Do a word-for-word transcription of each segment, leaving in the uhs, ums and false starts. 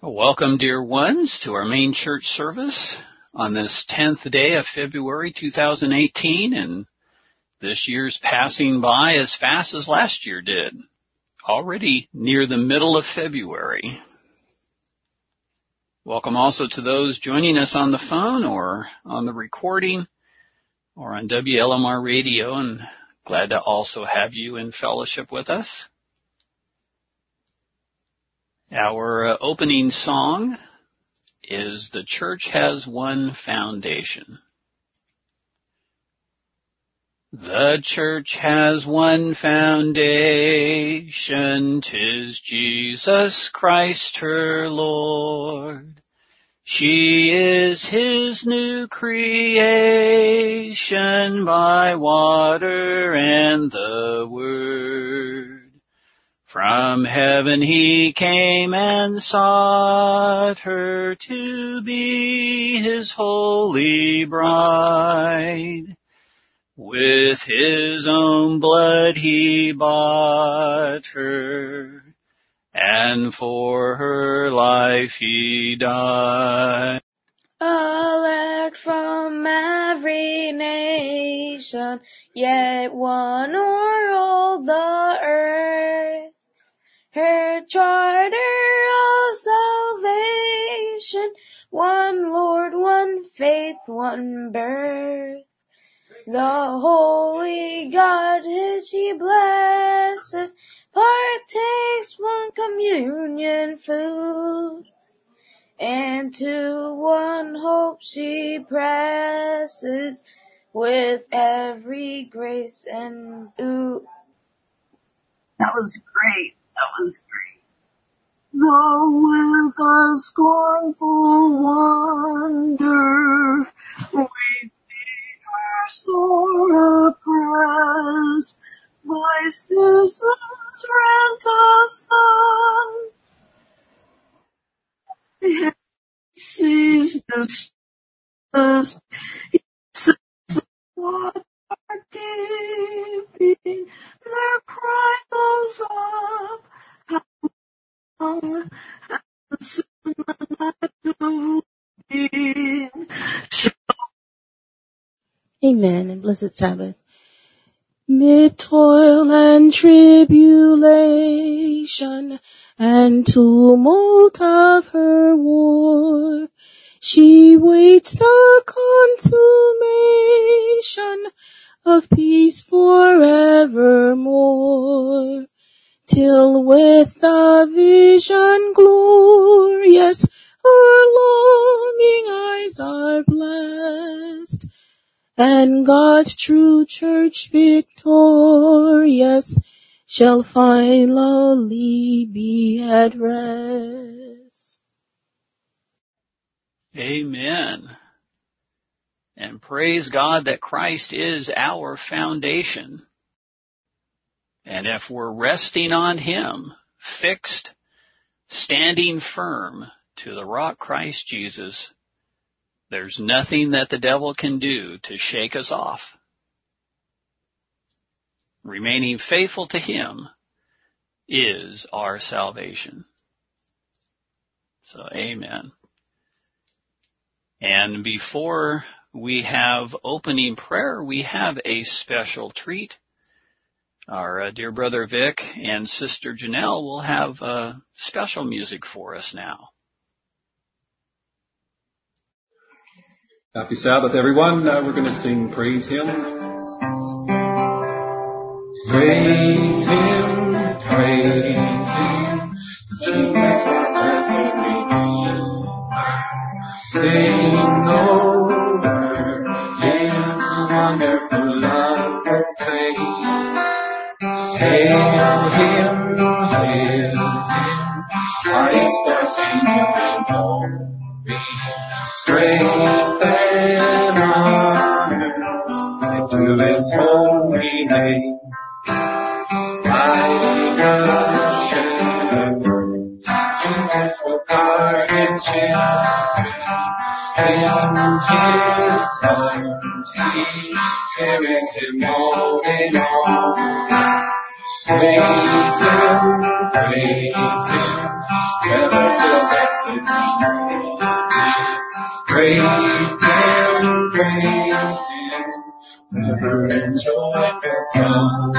Welcome, dear ones, to our main church service on this tenth day of February two thousand eighteen, and this year's passing by as fast as last year did. Already near the middle of February. Welcome also to those joining us on the phone or on the recording or on W L M R radio, and glad to also have you in fellowship with us. Our uh, opening song is "The Church Has One Foundation." The church has one foundation, 'tis Jesus Christ her Lord. She is his new creation by water and the word. From heaven he came and sought her to be his holy bride. With his own blood he bought her, and for her life he died. Elect from every nation, yet one o'er all the earth. Her charter of salvation, one Lord, one faith, one birth. The holy Godhead she blesses, partakes one communion food, and to one hope she presses with every grace and ooh. That was great. That was great. Though with a scornful wonder we see her sore oppressed by Susan's rent asunder. He sees distress, he says what are giving, their cry goes up. Amen, and blessed Sabbath. Mid toil and tribulation and tumult of her war, she waits the consummation of peace forevermore. Till with the vision glorious her longing eyes are blessed, and God's true church victorious shall finally be at rest. Amen. And praise God that Christ is our foundation. And if we're resting on him, fixed, standing firm to the rock Christ Jesus, there's nothing that the devil can do to shake us off. Remaining faithful to him is our salvation. So, amen. And before we have opening prayer, we have a special treat. Our uh, dear brother Vic and sister Janelle will have uh, special music for us now. Happy Sabbath, everyone. Uh, we're going to sing Praise Him. Praise Him, praise Him, Jesus our blessed Redeemer. Sing over His wonderful love proclaim. Hail Him, hail Him, Christ our Savior and glory. Strength and honor to His holy name. Like a shepherd, Jesus will guard His children. In His arms He carries Him all day long. Praise Him, praise Him, never possess it. Praise Him, praise Him, ever and joyful song.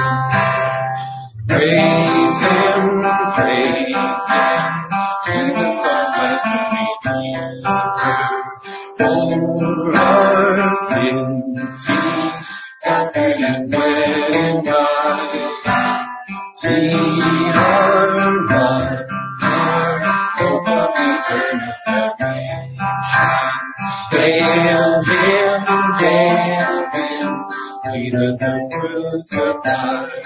Praise Him, praise Him, Jesus our blessed Redeemer. For our sins He suffered and bled and died. He our God, our hope of eternal salvation. Hail Him, hail Him, Jesus our crucified.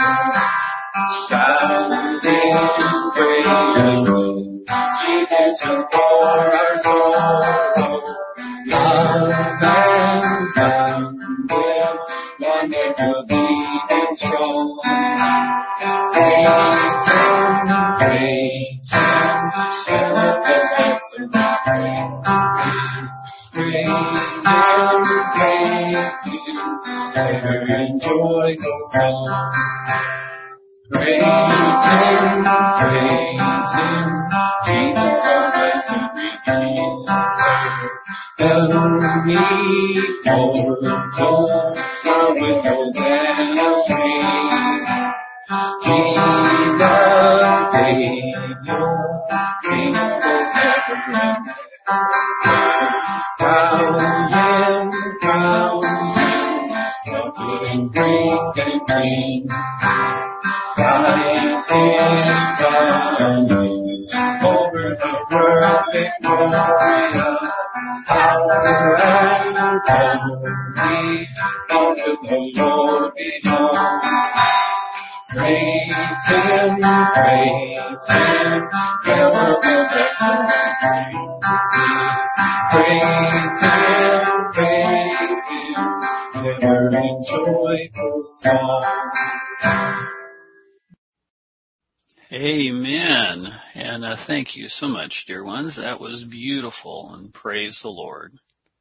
Shout His praise, Jesus who bore our sorrow. Love and boundless, wonderful, deep and strong. Praise Him, praise Him, fill up the hearts of the praise. Praise Him, praise Him, ever and joyful song. Praise Him, praise Him, Jesus our blessed Redeemer. The immortals, now with Hosanna's ring. Jesus, Savior, King forever and ever. Crown Him, crown Him, comfort and grace and clean. Christ is coming over the world victorious. Power and glory, unto the Lord belong. Praise Him, praise Him, fill up the heavens with praise. Praise Him, praise Him, ever in joyful song. Amen. And uh, thank you so much, dear ones. That was beautiful, and praise the Lord.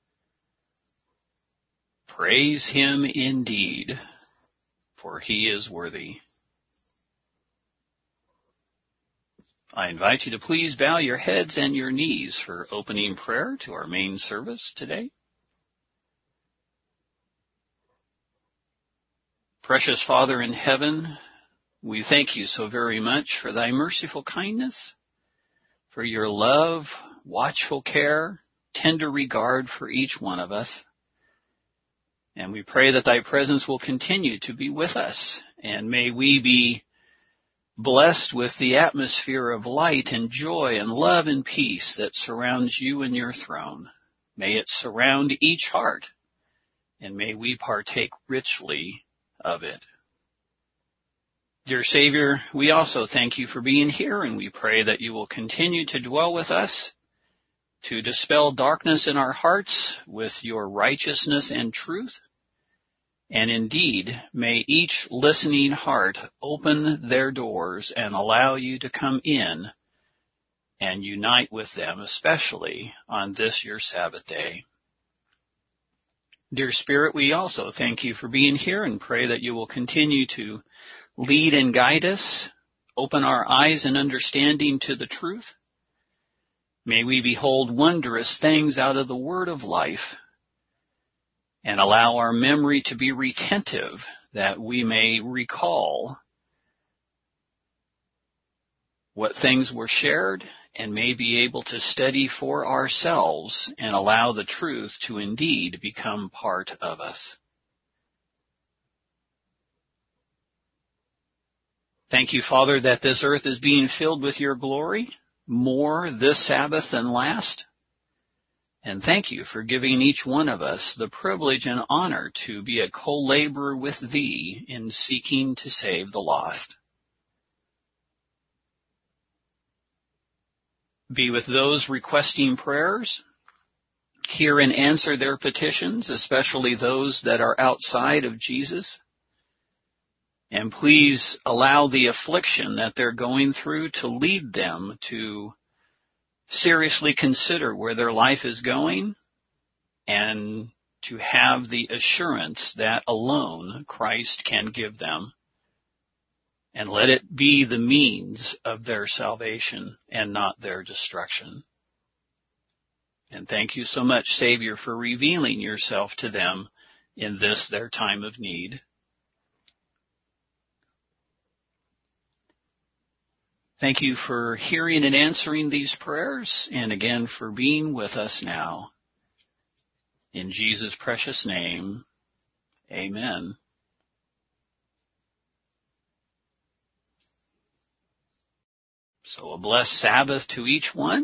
Praise Him indeed, for He is worthy. I invite you to please bow your heads and your knees for opening prayer to our main service today. Precious Father in heaven, we thank you so very much for thy merciful kindness, for your love, watchful care, tender regard for each one of us. And we pray that thy presence will continue to be with us, and may we be blessed with the atmosphere of light and joy and love and peace that surrounds you and your throne. May it surround each heart, and may we partake richly of it. Dear Savior, we also thank you for being here, and we pray that you will continue to dwell with us, to dispel darkness in our hearts with your righteousness and truth. And indeed, may each listening heart open their doors and allow you to come in and unite with them, especially on this your Sabbath day. Dear Spirit, we also thank you for being here and pray that you will continue to lead and guide us, open our eyes and understanding to the truth. May we behold wondrous things out of the word of life and allow our memory to be retentive that we may recall what things were shared and may be able to study for ourselves and allow the truth to indeed become part of us. Thank you, Father, that this earth is being filled with your glory, more this Sabbath than last. And thank you for giving each one of us the privilege and honor to be a co-laborer with thee in seeking to save the lost. Be with those requesting prayers. Hear and answer their petitions, especially those that are outside of Jesus. And please allow the affliction that they're going through to lead them to seriously consider where their life is going and to have the assurance that alone Christ can give them. And let it be the means of their salvation and not their destruction. And thank you so much, Savior, for revealing yourself to them in this, their time of need. Thank you for hearing and answering these prayers, and again for being with us now. In Jesus' precious name, amen. So a blessed Sabbath to each one.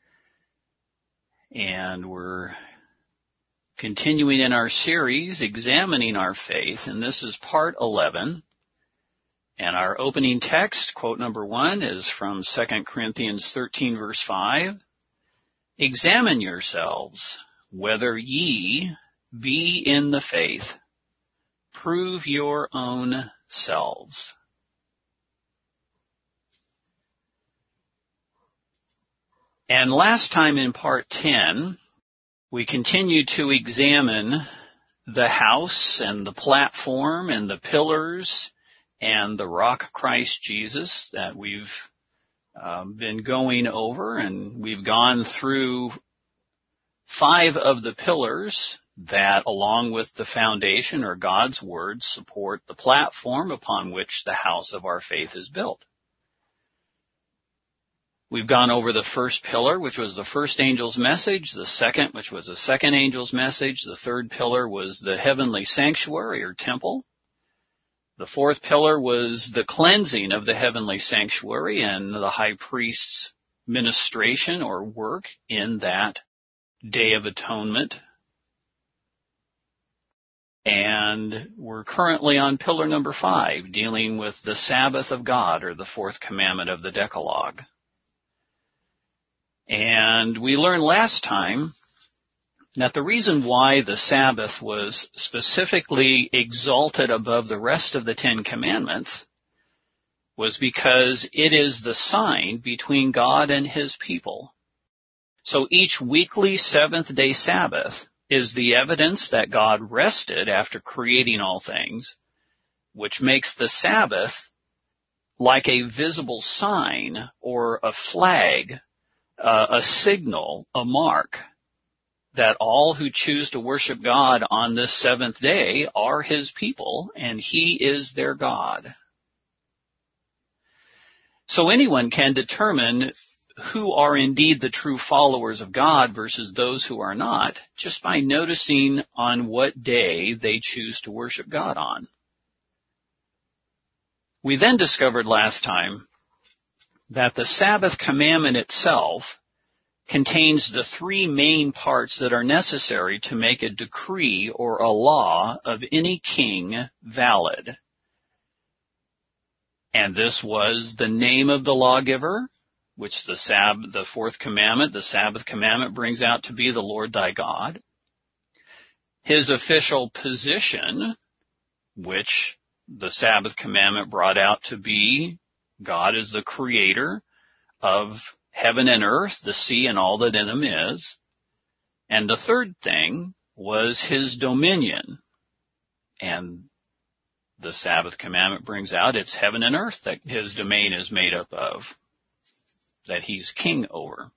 And we're continuing in our series, Examining Our Faith, and this is part eleven. And our opening text, quote number one, is from Second Corinthians thirteen, verse five. Examine yourselves, whether ye be in the faith. Prove your own selves. And last time in part ten, we continued to examine the house and the platform and the pillars and the rock Christ Jesus that we've uh, been going over, and we've gone through five of the pillars that, along with the foundation or God's Word, support the platform upon which the house of our faith is built. We've gone over the first pillar, which was the first angel's message, the second, which was the second angel's message, the third pillar was the heavenly sanctuary or temple. The fourth pillar was the cleansing of the heavenly sanctuary and the high priest's ministration or work in that Day of Atonement. And we're currently on pillar number five, dealing with the Sabbath of God, or the fourth commandment of the Decalogue. And we learned last time that the reason why the Sabbath was specifically exalted above the rest of the Ten Commandments was because it is the sign between God and His people. So each weekly seventh-day Sabbath is the evidence that God rested after creating all things, which makes the Sabbath like a visible sign or a flag, uh, a signal, a mark, that all who choose to worship God on this seventh day are His people, and He is their God. So anyone can determine who are indeed the true followers of God versus those who are not, just by noticing on what day they choose to worship God on. We then discovered last time that the Sabbath commandment itself contains the three main parts that are necessary to make a decree or a law of any king valid. And this was the name of the lawgiver, which the Sab- the fourth commandment, the Sabbath commandment, brings out to be the Lord thy God. His official position, which the Sabbath commandment brought out to be God is the creator of heaven and earth, the sea and all that in them is. And the third thing was His dominion. And the Sabbath commandment brings out it's heaven and earth that His domain is made up of, that He's king over.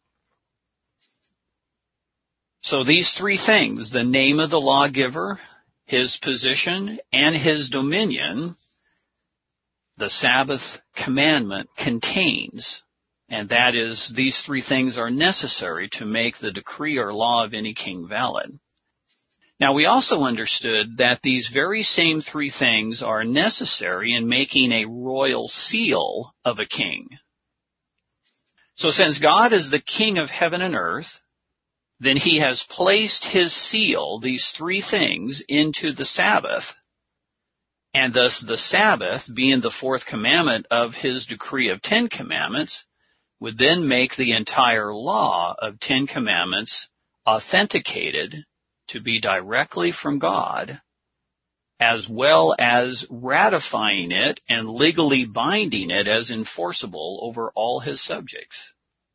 So these three things, the name of the lawgiver, His position, and His dominion, the Sabbath commandment contains. And that is, these three things are necessary to make the decree or law of any king valid. Now, we also understood that these very same three things are necessary in making a royal seal of a king. So since God is the king of heaven and earth, then He has placed His seal, these three things, into the Sabbath. And thus the Sabbath, being the fourth commandment of His decree of Ten Commandments, would then make the entire law of Ten Commandments authenticated to be directly from God, as well as ratifying it and legally binding it as enforceable over all His subjects.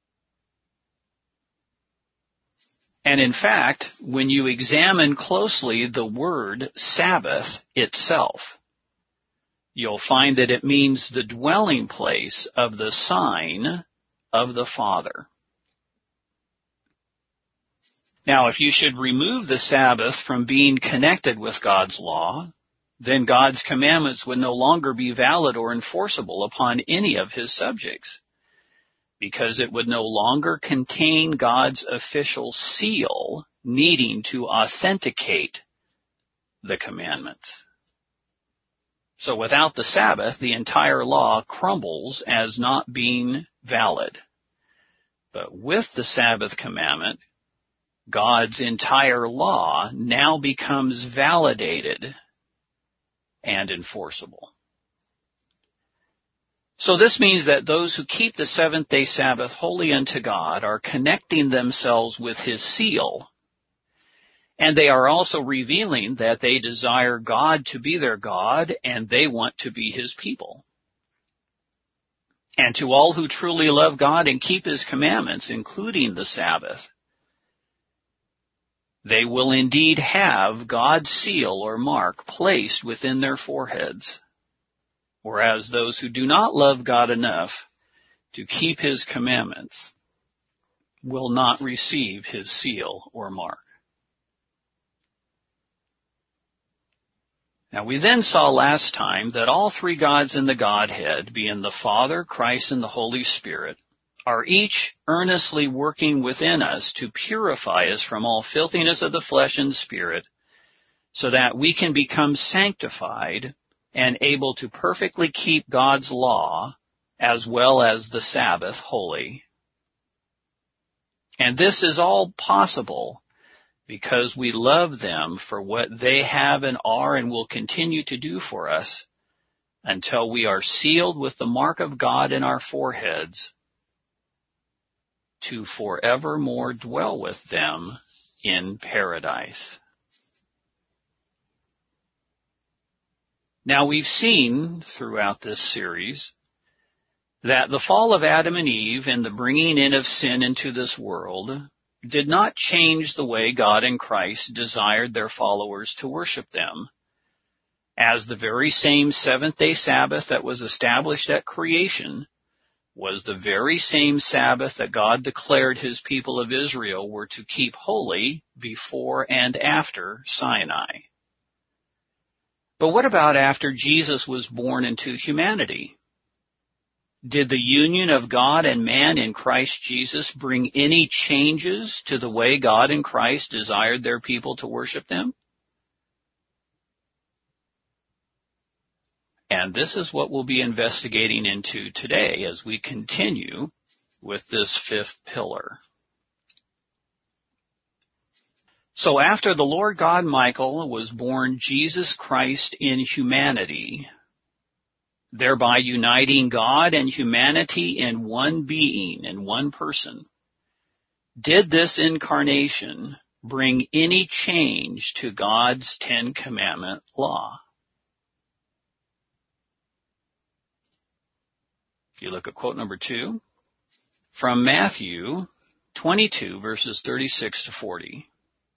And in fact, when you examine closely the word Sabbath itself, you'll find that it means the dwelling place of the sign of the Father. Now, if you should remove the Sabbath from being connected with God's law, then God's commandments would no longer be valid or enforceable upon any of his subjects, because it would no longer contain God's official seal needing to authenticate the commandments. So without the Sabbath, the entire law crumbles as not being valid. But with the Sabbath commandment, God's entire law now becomes validated and enforceable. So this means that those who keep the seventh-day Sabbath holy unto God are connecting themselves with his seal, and they are also revealing that they desire God to be their God and they want to be his people. And to all who truly love God and keep his commandments, including the Sabbath, they will indeed have God's seal or mark placed within their foreheads. Whereas those who do not love God enough to keep his commandments will not receive his seal or mark. Now, we then saw last time that all three gods in the Godhead, being the Father, Christ, and the Holy Spirit, are each earnestly working within us to purify us from all filthiness of the flesh and spirit, so that we can become sanctified and able to perfectly keep God's law as well as the Sabbath holy. And this is all possible because we love them for what they have and are and will continue to do for us until we are sealed with the mark of God in our foreheads to forevermore dwell with them in paradise. Now, we've seen throughout this series that the fall of Adam and Eve and the bringing in of sin into this world did not change the way God and Christ desired their followers to worship them, as the very same seventh-day Sabbath that was established at creation was the very same Sabbath that God declared his people of Israel were to keep holy before and after Sinai. But what about after Jesus was born into humanity? Did the union of God and man in Christ Jesus bring any changes to the way God and Christ desired their people to worship them? And this is what we'll be investigating into today as we continue with this fifth pillar. So after the Lord God Michael was born Jesus Christ in humanity, thereby uniting God and humanity in one being, in one person, did this incarnation bring any change to God's Ten Commandment law? If you look at quote number two, from Matthew twenty-two, verses thirty-six to forty.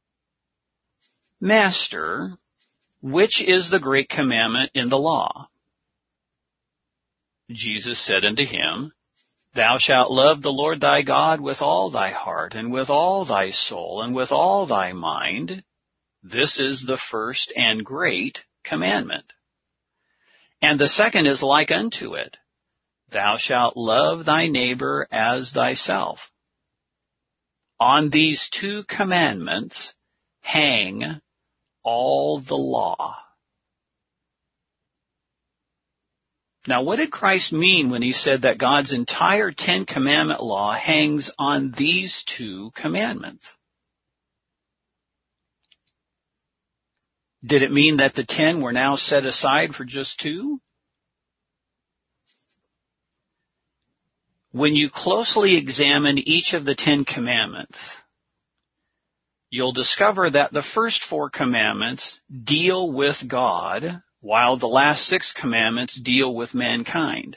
Master, which is the great commandment in the law? Jesus said unto him, Thou shalt love the Lord thy God with all thy heart, and with all thy soul, and with all thy mind. This is the first and great commandment. And the second is like unto it. Thou shalt love thy neighbor as thyself. On these two commandments hang all the law. Now, what did Christ mean when he said that God's entire Ten Commandment law hangs on these two commandments? Did it mean that the ten were now set aside for just two? When you closely examine each of the Ten Commandments, you'll discover that the first four commandments deal with God, while the last six commandments deal with mankind.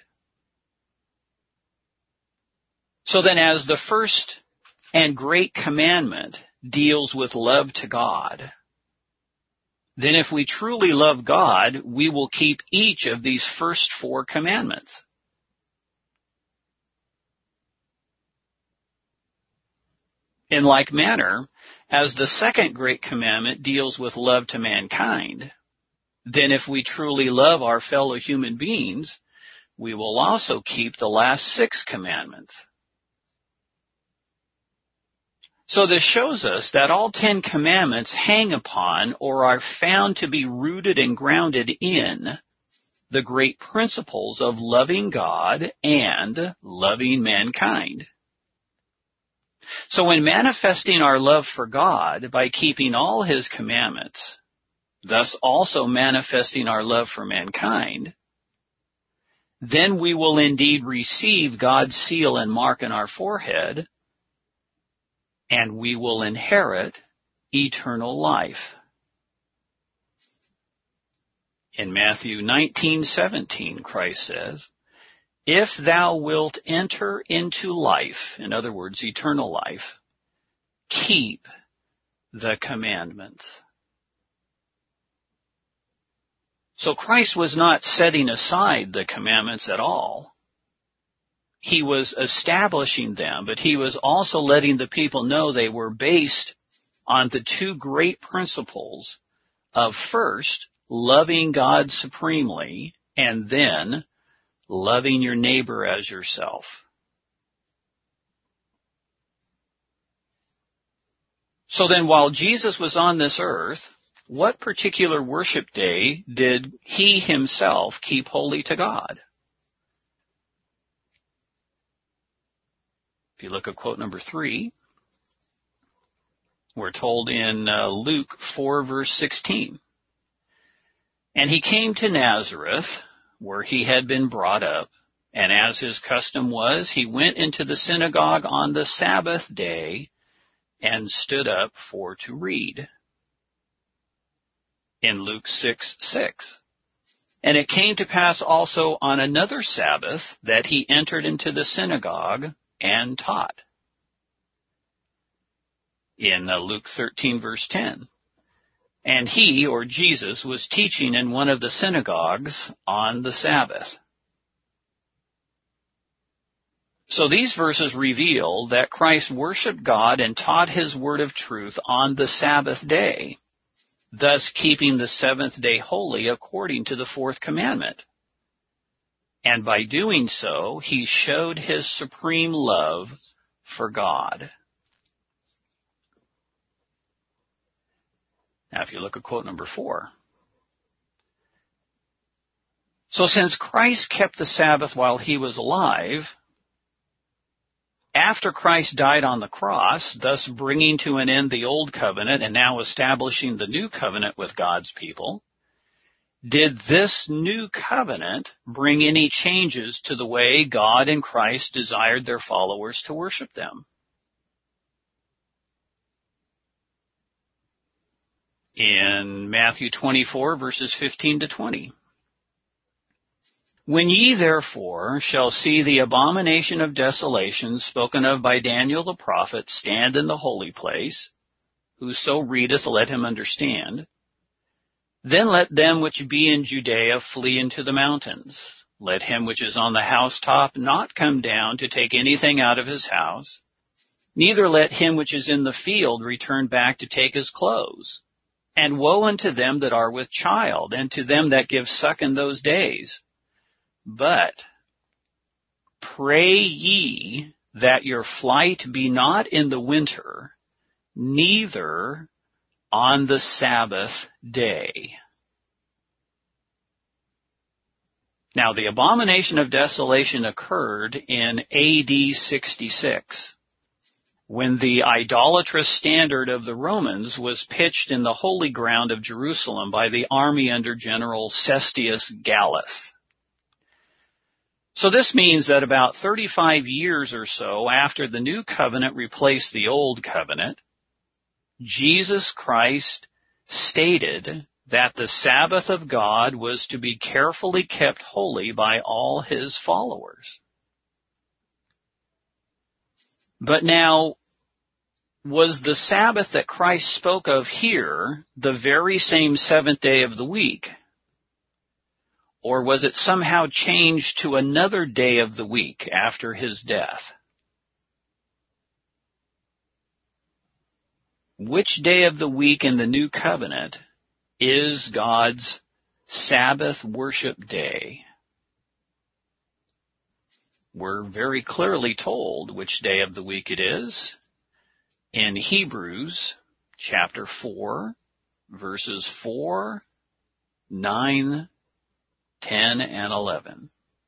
So then, as the first and great commandment deals with love to God, then if we truly love God, we will keep each of these first four commandments. In like manner, as the second great commandment deals with love to mankind, then if we truly love our fellow human beings, we will also keep the last six commandments. So this shows us that all Ten Commandments hang upon or are found to be rooted and grounded in the great principles of loving God and loving mankind. So when manifesting our love for God by keeping all His commandments, thus also manifesting our love for mankind, then we will indeed receive God's seal and mark in our forehead, and we will inherit eternal life. In Matthew nineteen seventeen, Christ says, "If thou wilt enter into life," in other words, eternal life, "keep the commandments." So Christ was not setting aside the commandments at all. He was establishing them, but he was also letting the people know they were based on the two great principles of first, loving God supremely, and then loving your neighbor as yourself. So then while Jesus was on this earth, what particular worship day did he himself keep holy to God? If you look at quote number three, we're told in uh, Luke four verse sixteen, "And he came to Nazareth, where he had been brought up, and as his custom was, he went into the synagogue on the Sabbath day and stood up for to read." In Luke six six, "And it came to pass also on another Sabbath that he entered into the synagogue and taught." In uh, Luke thirteen verse ten, "And he," or Jesus, "was teaching in one of the synagogues on the Sabbath." So these verses reveal that Christ worshiped God and taught his word of truth on the Sabbath day, thus keeping the seventh day holy according to the fourth commandment. And by doing so, he showed his supreme love for God. Now, if you look at quote number four. "So since Christ kept the Sabbath while he was alive, after Christ died on the cross, thus bringing to an end the old covenant and now establishing the new covenant with God's people, did this new covenant bring any changes to the way God and Christ desired their followers to worship them?" In Matthew twenty-four, verses fifteen to twenty. "When ye therefore shall see the abomination of desolation spoken of by Daniel the prophet stand in the holy place, whoso readeth, let him understand. Then let them which be in Judea flee into the mountains. Let him which is on the housetop not come down to take anything out of his house, neither let him which is in the field return back to take his clothes. And woe unto them that are with child, and to them that give suck in those days. But pray ye that your flight be not in the winter, neither on the Sabbath day." Now, the abomination of desolation occurred in A D sixty-six, when the idolatrous standard of the Romans was pitched in the holy ground of Jerusalem by the army under General Cestius Gallus. So this means that about thirty-five years or so after the new covenant replaced the old covenant, Jesus Christ stated that the Sabbath of God was to be carefully kept holy by all his followers. But now, was the Sabbath that Christ spoke of here the very same seventh day of the week? Or was it somehow changed to another day of the week after his death? which day of the week in the New Covenant is God's Sabbath worship day? We're very clearly told which day of the week it is in Hebrews chapter four, verses four, nine, ten, and eleven.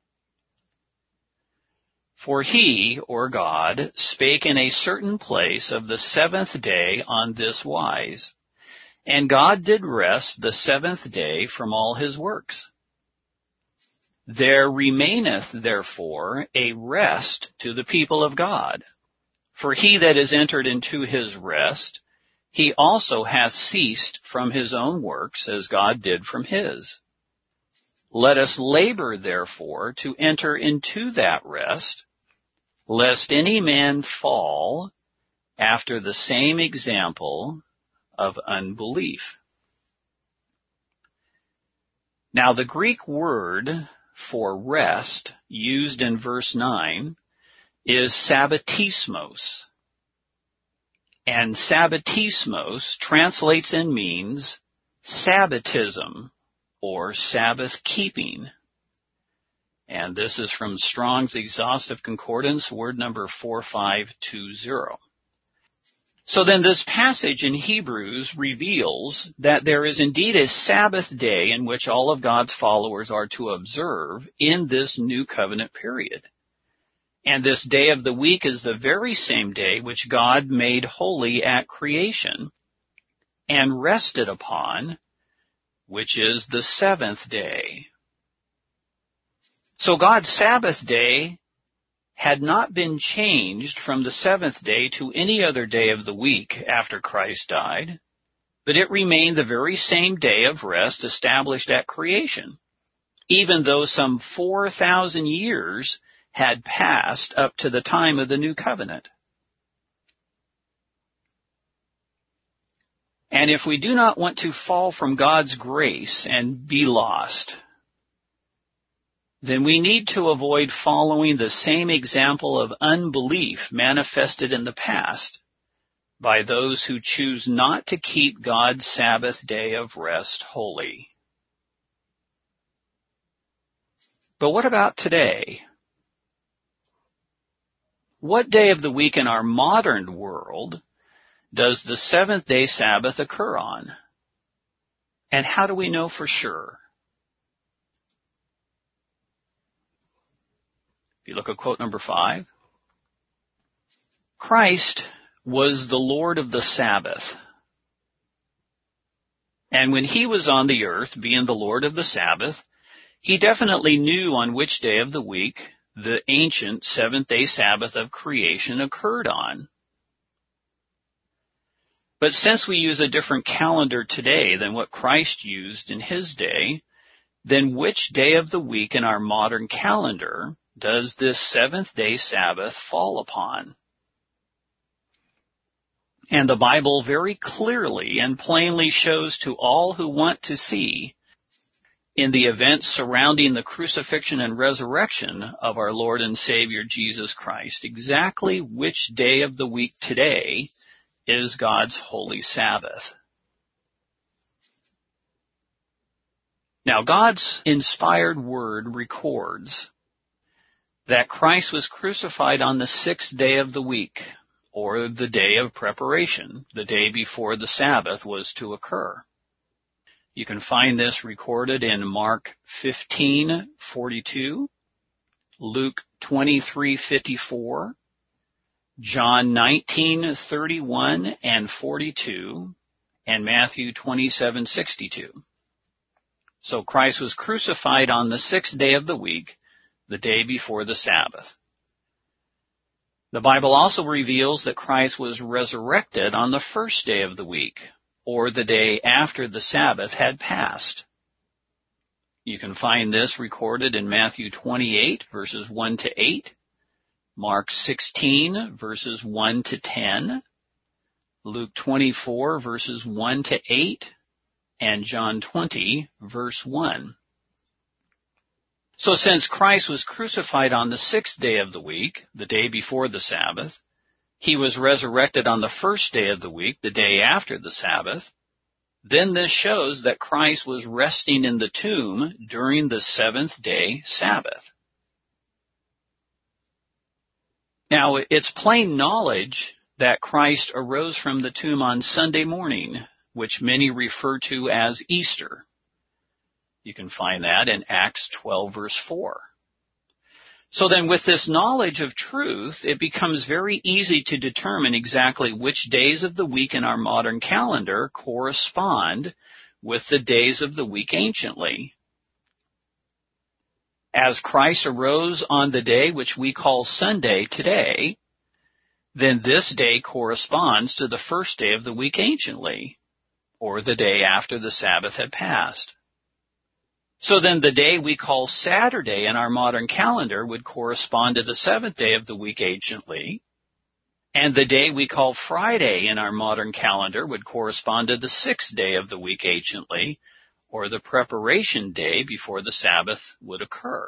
For he, or God, spake in a certain place of the seventh day on this wise, and God did rest the seventh day from all his works. There remaineth therefore a rest to the people of God. For he that is entered into his rest, he also hath ceased from his own works, as God did from his. Let us labor therefore to enter into that rest, lest any man fall after the same example of unbelief. Now the Greek word for rest used in verse nine is sabbatismos. And sabbatismos translates and means Sabbatism or Sabbath keeping. And this is from Strong's Exhaustive Concordance, word number four five two zero. So then this passage in Hebrews reveals that there is indeed a Sabbath day in which all of God's followers are to observe in this new covenant period. And this day of the week is the very same day which God made holy at creation and rested upon, which is the seventh day. So God's Sabbath day had not been changed from the seventh day to any other day of the week after Christ died, but it remained the very same day of rest established at creation, even though some four thousand years had passed up to the time of the new covenant. And if we do not want to fall from God's grace and be lost, then we need to avoid following the same example of unbelief manifested in the past by those who choose not to keep God's Sabbath day of rest holy. But what about today? What day of the week in our modern world does the seventh day Sabbath occur on? And how do we know for sure? If you look at quote number five, Christ was the Lord of the Sabbath. And when he was on the earth, being the Lord of the Sabbath, he definitely knew on which day of the week the ancient seventh-day Sabbath of creation occurred on. But since we use a different calendar today than what Christ used in his day, then which day of the week in our modern calendar does this seventh-day Sabbath fall upon? And the Bible very clearly and plainly shows to all who want to see in the events surrounding the crucifixion and resurrection of our Lord and Savior Jesus Christ exactly which day of the week today is God's holy Sabbath. Now, God's inspired word records that Christ was crucified on the sixth day of the week, or the day of preparation, the day before the Sabbath was to occur. You can find this recorded in Mark fifteen forty-two, Luke twenty-three fifty-four, John nineteen thirty-one and forty-two, and Matthew twenty-seven sixty-two. So Christ was crucified on the sixth day of the week, the day before the Sabbath. The Bible also reveals that Christ was resurrected on the first day of the week, or the day after the Sabbath had passed. You can find this recorded in Matthew twenty-eight, verses one to eight, Mark sixteen, verses one to ten, Luke twenty-four, verses one to eight, and John twenty, verse one. So since Christ was crucified on the sixth day of the week, the day before the Sabbath, he was resurrected on the first day of the week, the day after the Sabbath, then this shows that Christ was resting in the tomb during the seventh day Sabbath. Now, it's plain knowledge that Christ arose from the tomb on Sunday morning, which many refer to as Easter. You can find that in Acts twelve, verse four. So then with this knowledge of truth, it becomes very easy to determine exactly which days of the week in our modern calendar correspond with the days of the week anciently. As Christ arose on the day which we call Sunday today, then this day corresponds to the first day of the week anciently, or the day after the Sabbath had passed. So then the day we call Saturday in our modern calendar would correspond to the seventh day of the week anciently, and the day we call Friday in our modern calendar would correspond to the sixth day of the week anciently, or the preparation day before the Sabbath would occur.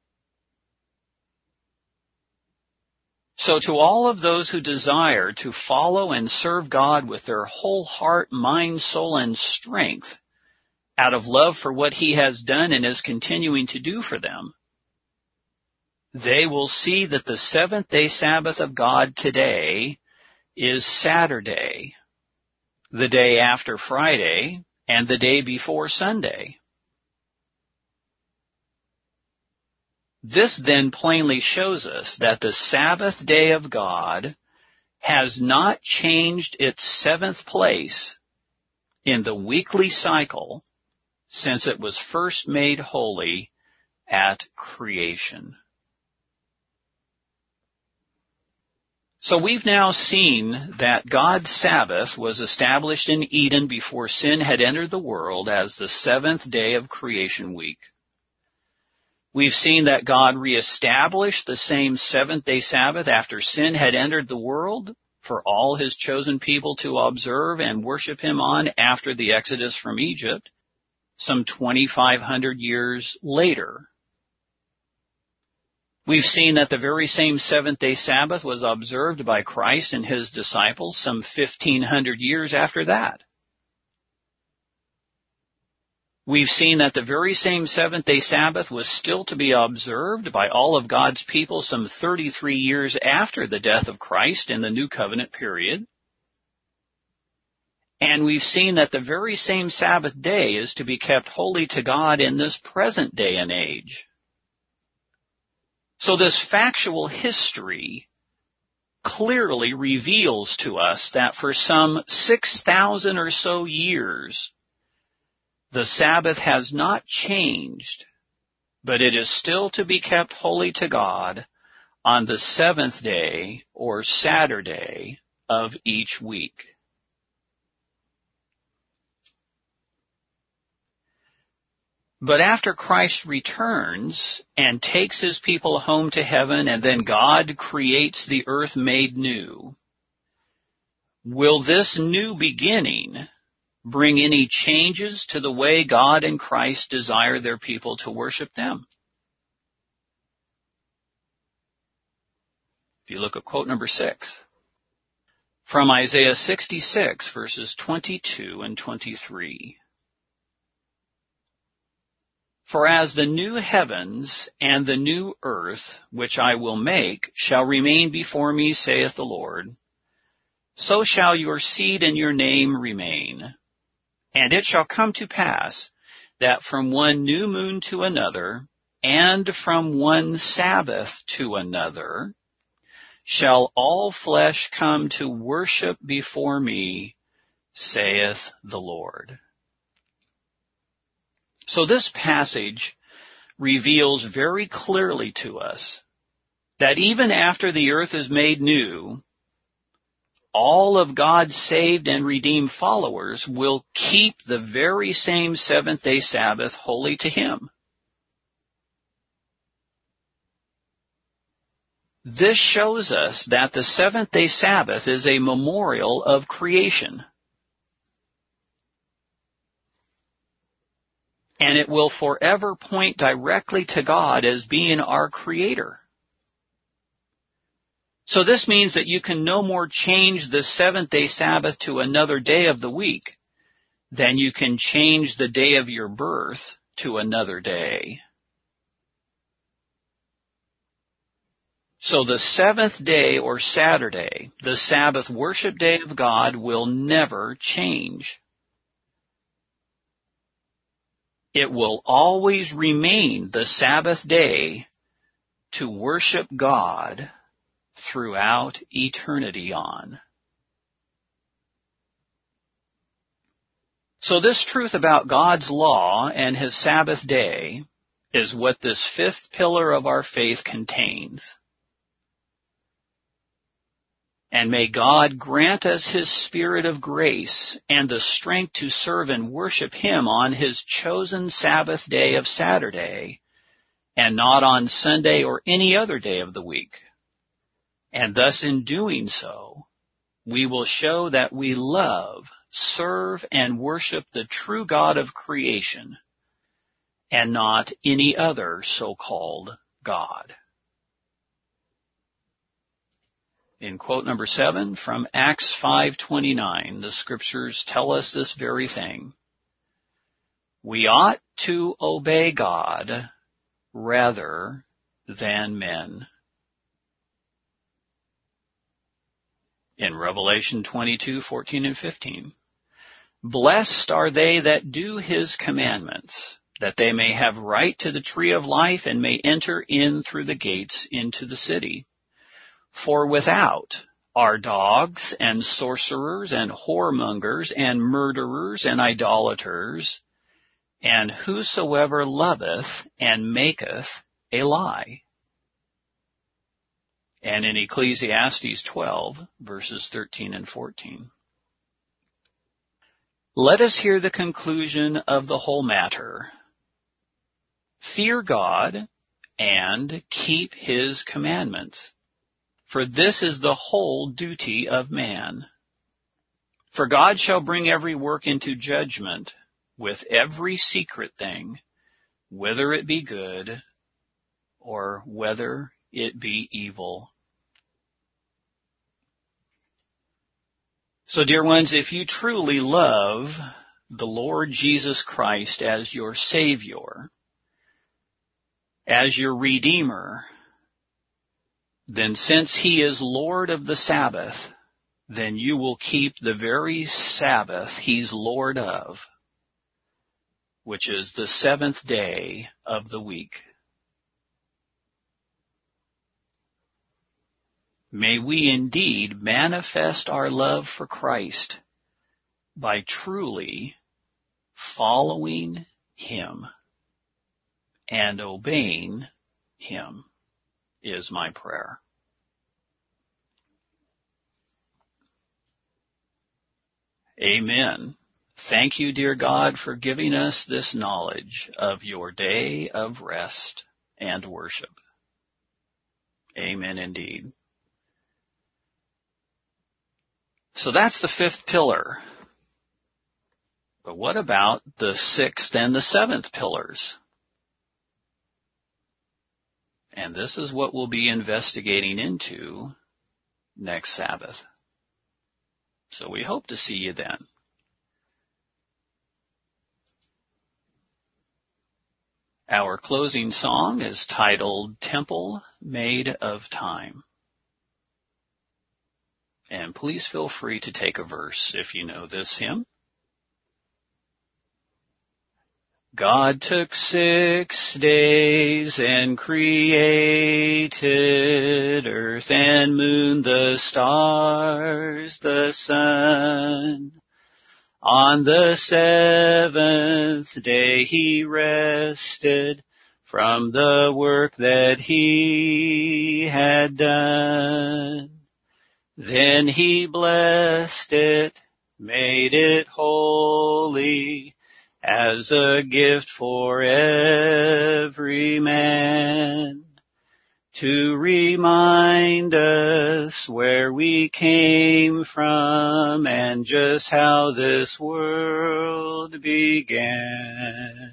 So to all of those who desire to follow and serve God with their whole heart, mind, soul, and strength, out of love for what he has done and is continuing to do for them, they will see that the seventh day Sabbath of God today is Saturday, the day after Friday, and the day before Sunday. This then plainly shows us that the Sabbath day of God has not changed its seventh place in the weekly cycle since it was first made holy at creation. So we've now seen that God's Sabbath was established in Eden before sin had entered the world as the seventh day of creation week. We've seen that God reestablished the same seventh-day Sabbath after sin had entered the world for all his chosen people to observe and worship him on after the Exodus from Egypt, some twenty-five hundred years later. We've seen that the very same seventh-day Sabbath was observed by Christ and his disciples some fifteen hundred years after that. We've seen that the very same seventh-day Sabbath was still to be observed by all of God's people some thirty-three years after the death of Christ in the New Covenant period. And we've seen that the very same Sabbath day is to be kept holy to God in this present day and age. So this factual history clearly reveals to us that for some six thousand or so years, the Sabbath has not changed, but it is still to be kept holy to God on the seventh day or Saturday of each week. But after Christ returns and takes his people home to heaven, and then God creates the earth made new, will this new beginning bring any changes to the way God and Christ desire their people to worship them? If you look at quote number six, from Isaiah sixty-six, verses twenty-two and twenty-three. For as the new heavens and the new earth, which I will make, shall remain before me, saith the Lord, so shall your seed and your name remain. And it shall come to pass that from one new moon to another, and from one Sabbath to another, shall all flesh come to worship before me, saith the Lord. So this passage reveals very clearly to us that even after the earth is made new, all of God's saved and redeemed followers will keep the very same seventh-day Sabbath holy to him. This shows us that the seventh-day Sabbath is a memorial of creation. And it will forever point directly to God as being our Creator. So this means that you can no more change the seventh day Sabbath to another day of the week than you can change the day of your birth to another day. So the seventh day or Saturday, the Sabbath worship day of God, will never change. It will always remain the Sabbath day to worship God throughout eternity on. So this truth about God's law and His Sabbath day is what this fifth pillar of our faith contains. And may God grant us His Spirit of grace and the strength to serve and worship Him on His chosen Sabbath day of Saturday, and not on Sunday or any other day of the week. And thus in doing so, we will show that we love, serve, and worship the true God of creation, and not any other so-called God. In quote number seven from Acts five twenty-nine, the scriptures tell us this very thing. We ought to obey God rather than men. In Revelation twenty-two fourteen and fifteen, blessed are they that do His commandments, that they may have right to the tree of life and may enter in through the gates into the city. For without are dogs and sorcerers and whoremongers and murderers and idolaters, and whosoever loveth and maketh a lie. And in Ecclesiastes twelve, verses thirteen and fourteen. Let us hear the conclusion of the whole matter. Fear God and keep His commandments. For this is the whole duty of man. For God shall bring every work into judgment with every secret thing, whether it be good or whether it be evil. So, dear ones, if you truly love the Lord Jesus Christ as your Savior, as your Redeemer, then since He is Lord of the Sabbath, then you will keep the very Sabbath He's Lord of, which is the seventh day of the week. May we indeed manifest our love for Christ by truly following Him and obeying Him, is my prayer. Amen. Thank you, dear God, for giving us this knowledge of your day of rest and worship. Amen indeed. So that's the fifth pillar. But what about the sixth and the seventh pillars? And this is what we'll be investigating into next Sabbath. So we hope to see you then. Our closing song is titled Temple Made of Time. And please feel free to take a verse if you know this hymn. God took six days and created earth and moon, the stars, the sun. On the seventh day He rested from the work that He had done. Then He blessed it, made it holy, as a gift for every man, to remind us where we came from and just how this world began.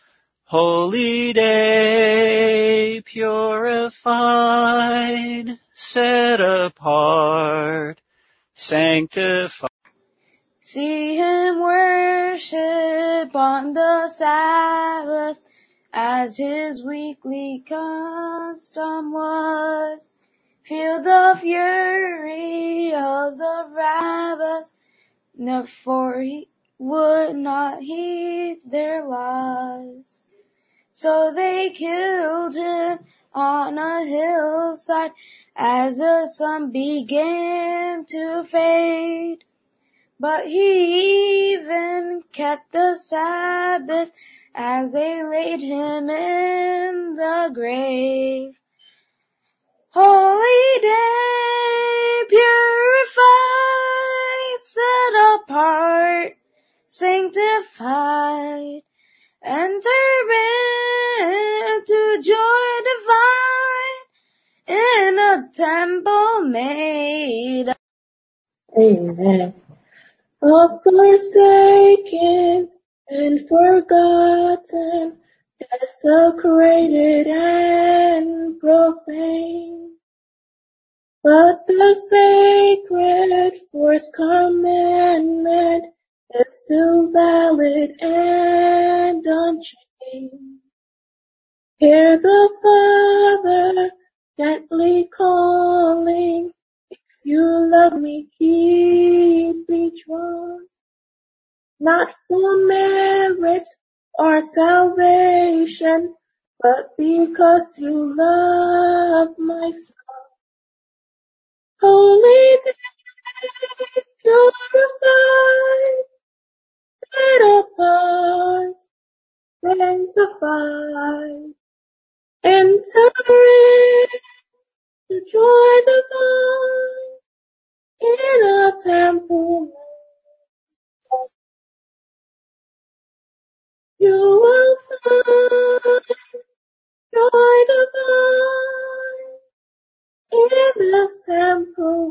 Holy day, purified, set apart, sanctified. See him worship on the Sabbath, as his weekly custom was. Feel the fury of the rabbis, for he would not heed their laws. So they killed him on a hillside as the sun began to fade. But he even kept the Sabbath as they laid him in the grave. Holy day, purified, set apart, sanctified, enter into joy divine in a temple made. Amen. Of forsaken and forgotten, desecrated and profane. But the sacred fourth commandment is still valid and unchanged. Hear the Father gently calling, if you love me, keep each one. Not for merit or salvation, but because you love my Son. Holy day, purified, set apart, sanctified, enter into joy divine in a temple. You will find joy divine in this temple.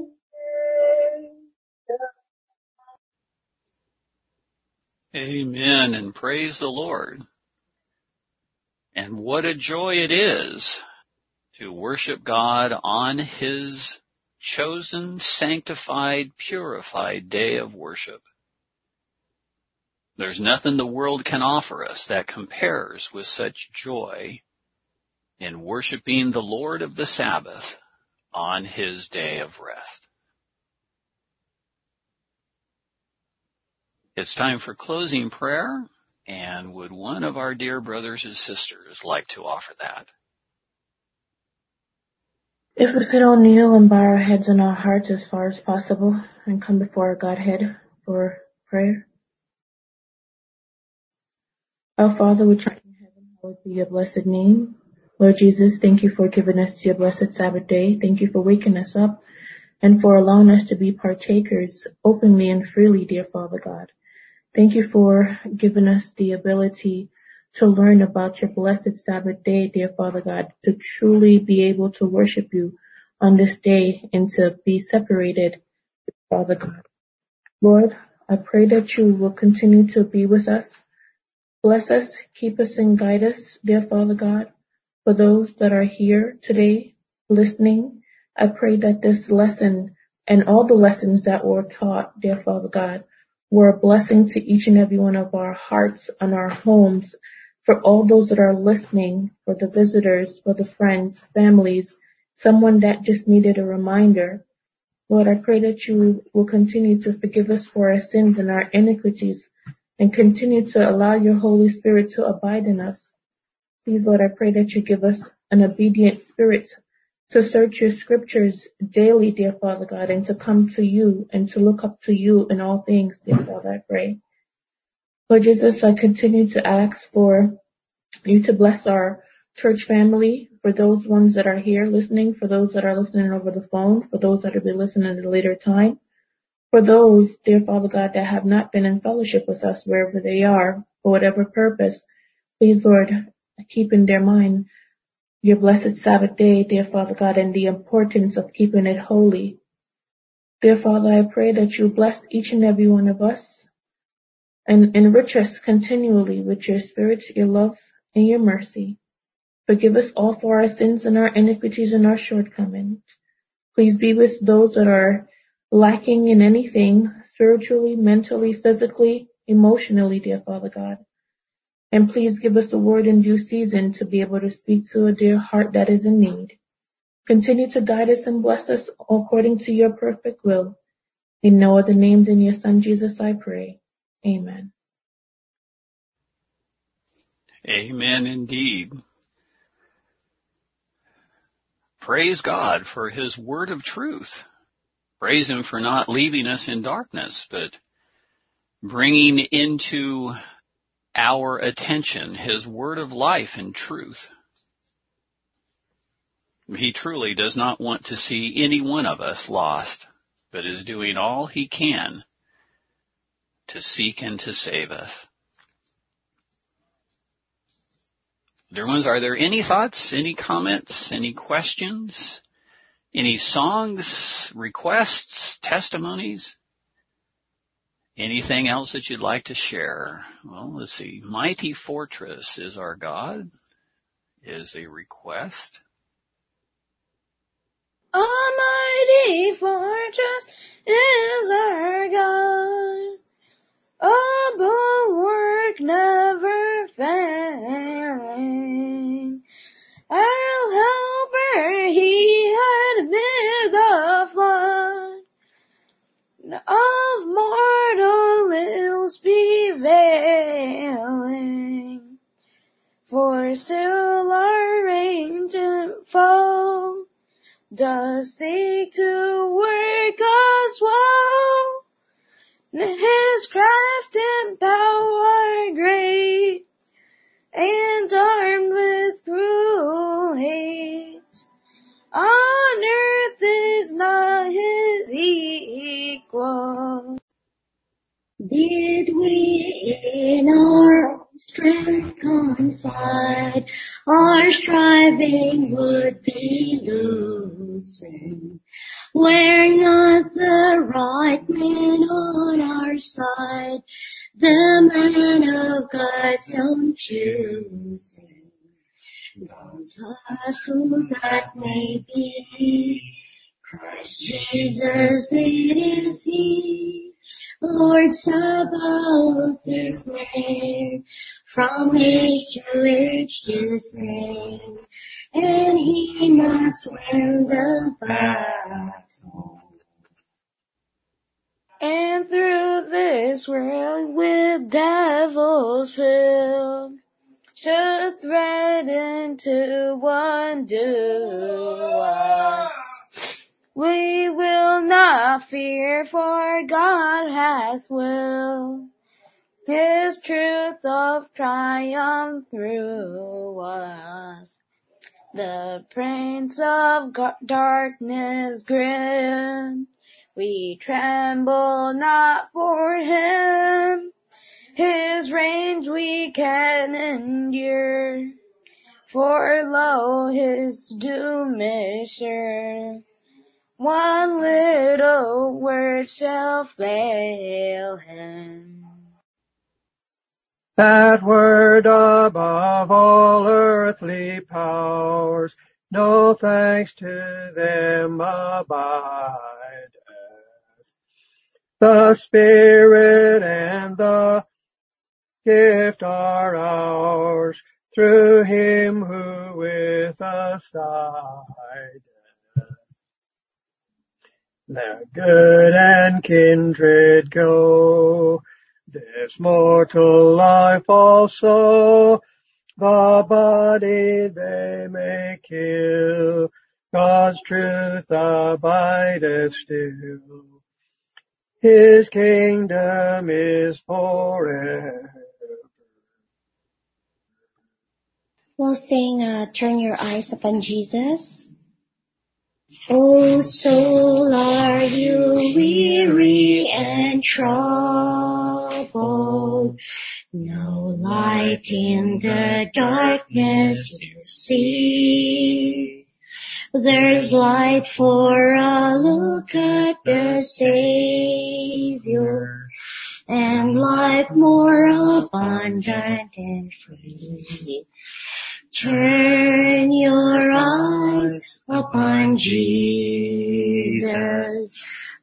Amen, and praise the Lord. And what a joy it is to worship God on his chosen, sanctified, purified day of worship. There's nothing the world can offer us that compares with such joy in worshiping the Lord of the Sabbath on his day of rest. It's time for closing prayer, and would one of our dear brothers and sisters like to offer that? If we could all kneel and bow our heads and our hearts as far as possible and come before our Godhead for prayer. Our Father, which art in heaven, hallowed be your blessed name. Lord Jesus, thank you for giving us your blessed Sabbath day. Thank you for waking us up and for allowing us to be partakers openly and freely, dear Father God. Thank you for giving us the ability to learn about your blessed Sabbath day, dear Father God, to truly be able to worship you on this day and to be separated, Father God. Lord, I pray that you will continue to be with us. Bless us, keep us, and guide us, dear Father God. For those that are here today listening, I pray that this lesson and all the lessons that were taught, dear Father God, were a blessing to each and every one of our hearts and our homes, for all those that are listening, for the visitors, for the friends, families, someone that just needed a reminder. Lord, I pray that you will continue to forgive us for our sins and our iniquities and continue to allow your Holy Spirit to abide in us. Please, Lord, I pray that you give us an obedient spirit to search your scriptures daily, dear Father God, and to come to you and to look up to you in all things, dear Father, I pray. Lord Jesus, I continue to ask for you to bless our church family, for those ones that are here listening, for those that are listening over the phone, for those that will be listening at a later time, for those, dear Father God, that have not been in fellowship with us wherever they are, for whatever purpose. Please, Lord, keep in their mind your blessed Sabbath day, dear Father God, and the importance of keeping it holy. Dear Father, I pray that you bless each and every one of us and enrich us continually with your spirit, your love, and your mercy. Forgive us all for our sins and our iniquities and our shortcomings. Please be with those that are lacking in anything, spiritually, mentally, physically, emotionally, dear Father God. And please give us a word in due season to be able to speak to a dear heart that is in need. Continue to guide us and bless us according to your perfect will. In no other name than your Son Jesus I pray. Amen. Amen indeed. Praise God for his word of truth. Praise him for not leaving us in darkness, but bringing into our attention his word of life and truth. He truly does not want to see any one of us lost, but is doing all he can to seek and to save us. Dear ones, are there any thoughts, any comments, any questions, any songs, requests, testimonies? Anything else that you'd like to share? Well, let's see. Mighty Fortress is our God is a request. A mighty fortress is our God, a bulwark never failing. Our helper, he had amid the flood of mortal ills prevailing. For still our ancient foe does seek to work us woe. His craft and power are great, and armed with cruel hate. On earth is not his equal. Did we in our own strength confide, our striving would be loosened. Were not the right man on our side, the man of God's own choosing. Those of us who that may be, Christ Jesus it is He, Lord Sabaoth His name, from age to age to sing, and He must win the battle. And through this world with devils filled, should threaten to undo us, we will not fear, for God hath willed His truth of triumph through us. The prince of darkness grim, we tremble not for him. His range we can endure, for lo, his doom is sure. One little word shall fail him. That word above all earthly powers, no thanks to them abideth. The Spirit and the gift are ours, through Him who with us died. Let good and kindred go, this mortal life also, the body they may kill, God's truth abideth still. His kingdom is forever. We'll sing, uh, Turn Your Eyes Upon Jesus. O soul, are you weary and troubled? No light in the darkness you see. There's light for a look at the Savior, and life more abundant and free. Turn your eyes upon Jesus.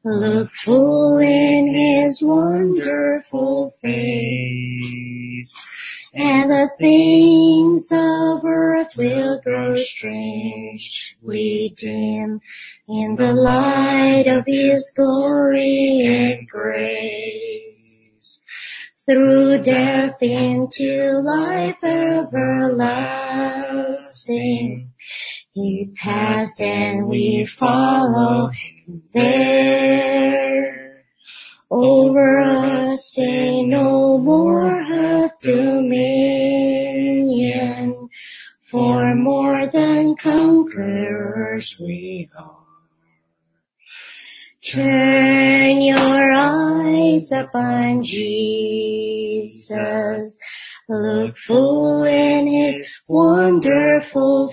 Look full in his wonderful face, and the things of earth will grow strangely dim in the light of his glory and grace. Through death into life everlasting, he passed and we follow him there. Over us sin no more hath dominion, for more than conquerors we are. Turn your eyes upon Jesus, look full in his wonderful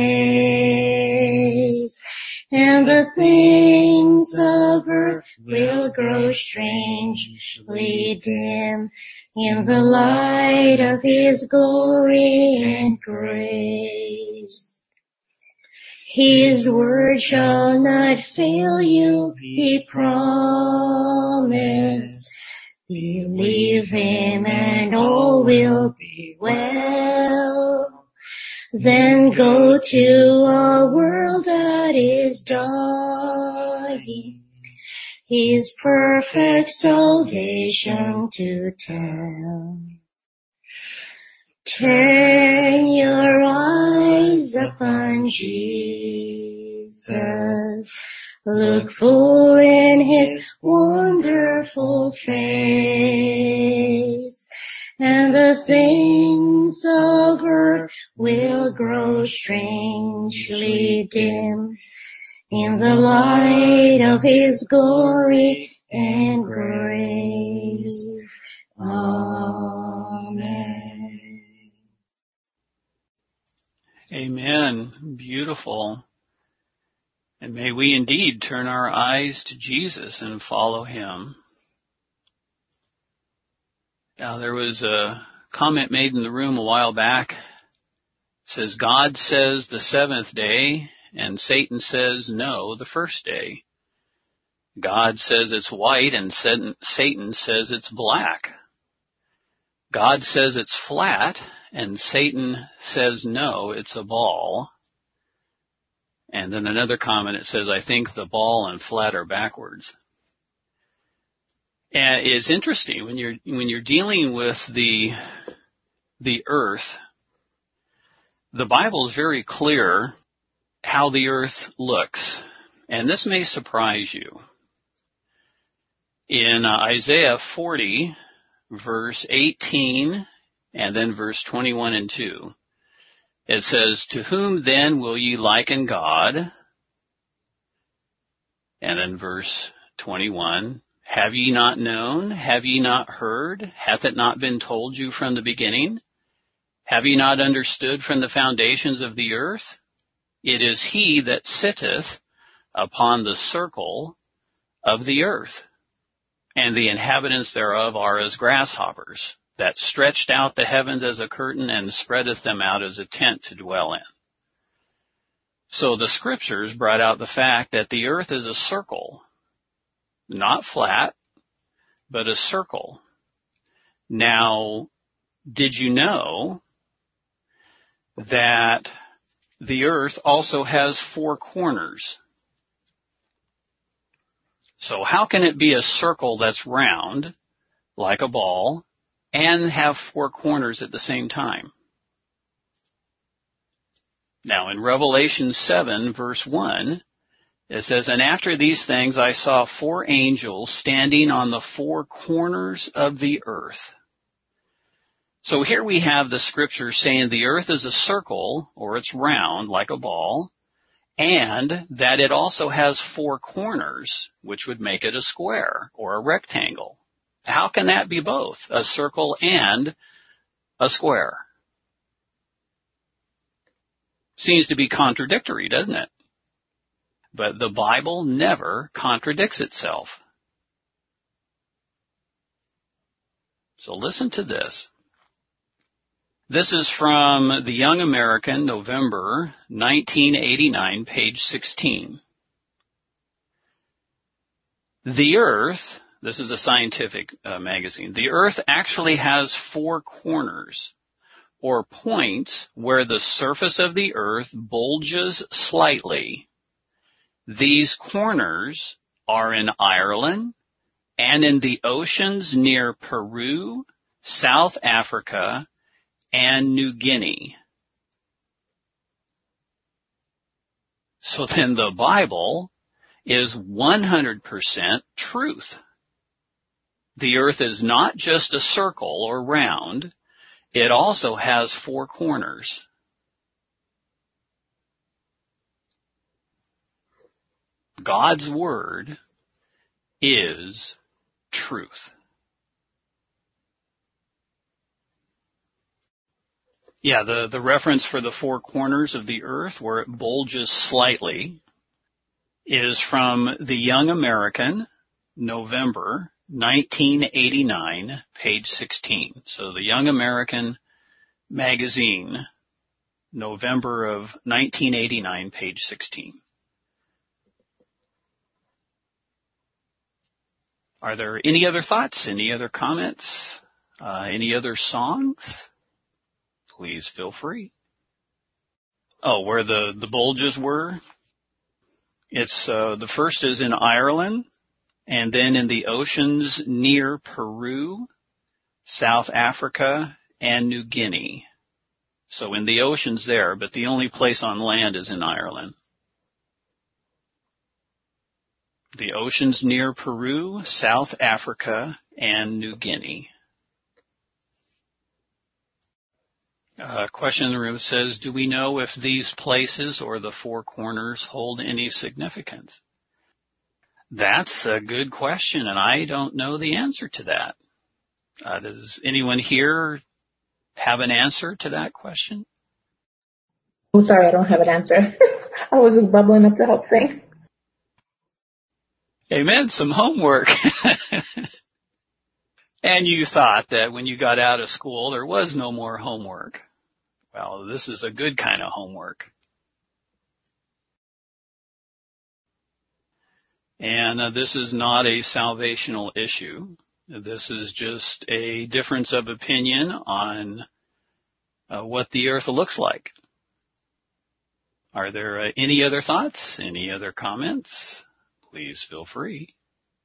face, and the things of earth will grow strangely dim in the light of his glory and grace. His word shall not fail you, he promised. Believe him and all will be well. Then go to a world that is dying, his perfect salvation to tell. Turn your eyes upon Jesus, look full in his wonderful face, and the things of earth will grow strangely dim in the light of his glory and grace. Amen. Amen. Beautiful. And may we indeed turn our eyes to Jesus and follow him. Now, there was a comment made in the room a while back. It says, God says the seventh day, and Satan says no, the first day. God says it's white, and Satan says it's black. God says it's flat, and Satan says no, it's a ball. And then another comment, it says, I think the ball and flat are backwards. And it's interesting when you're when you're dealing with the the earth, the Bible is very clear how the earth looks. And this may surprise you. In uh, Isaiah forty, verse eighteen, and then verse twenty-one and two, it says, to whom then will ye liken God? And then verse twenty-one, have ye not known? Have ye not heard? Hath it not been told you from the beginning? Have ye not understood from the foundations of the earth? It is he that sitteth upon the circle of the earth, and the inhabitants thereof are as grasshoppers, that stretched out the heavens as a curtain and spreadeth them out as a tent to dwell in. So the scriptures brought out the fact that the earth is a circle, not flat, but a circle. Now, did you know that the earth also has four corners? So how can it be a circle that's round, like a ball, and have four corners at the same time? Now, in Revelation seven, verse one, it says, and after these things I saw four angels standing on the four corners of the earth. So here we have the scripture saying the earth is a circle, or it's round, like a ball, and that it also has four corners, which would make it a square or a rectangle. How can that be both, a circle and a square? Seems to be contradictory, doesn't it? But the Bible never contradicts itself. So listen to this. This is from The Young American, November nineteen eighty-nine, page sixteen. The Earth, this is a scientific uh, magazine, the Earth actually has four corners, or points where the surface of the Earth bulges slightly. These corners are in Ireland and in the oceans near Peru, South Africa, and New Guinea. So then the Bible is one hundred percent truth. The earth is not just a circle or round. It also has four corners. God's Word is truth. Yeah, the, the reference for the four corners of the earth where it bulges slightly is from the Young American, November nineteen eighty-nine, page sixteen. So the Young American magazine, November of nineteen eighty-nine, page sixteen. Are there any other thoughts, any other comments, uh, any other songs? Please feel free. Oh, where the, the bulges were? It's, uh, the first is in Ireland, and then in the oceans near Peru, South Africa, and New Guinea. So in the oceans there, but the only place on land is in Ireland. The oceans near Peru, South Africa, and New Guinea. A question in the room says, do we know if these places or the four corners hold any significance? That's a good question, and I don't know the answer to that. Uh, does anyone here have an answer to that question? I'm sorry, I don't have an answer. I was just bubbling up to help sing. Amen, some homework. And you thought that when you got out of school there was no more homework. Well, this is a good kind of homework. And uh, this is not a salvational issue. This is just a difference of opinion on uh, what the earth looks like. Are there uh, any other thoughts? Any other comments? Please feel free.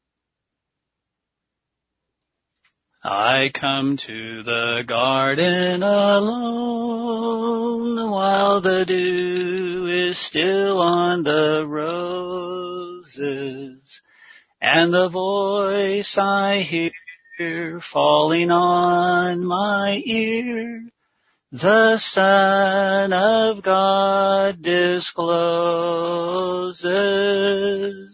I come to the garden alone while the dew is still on the roses, and the voice I hear falling on my ear, the Son of God discloses.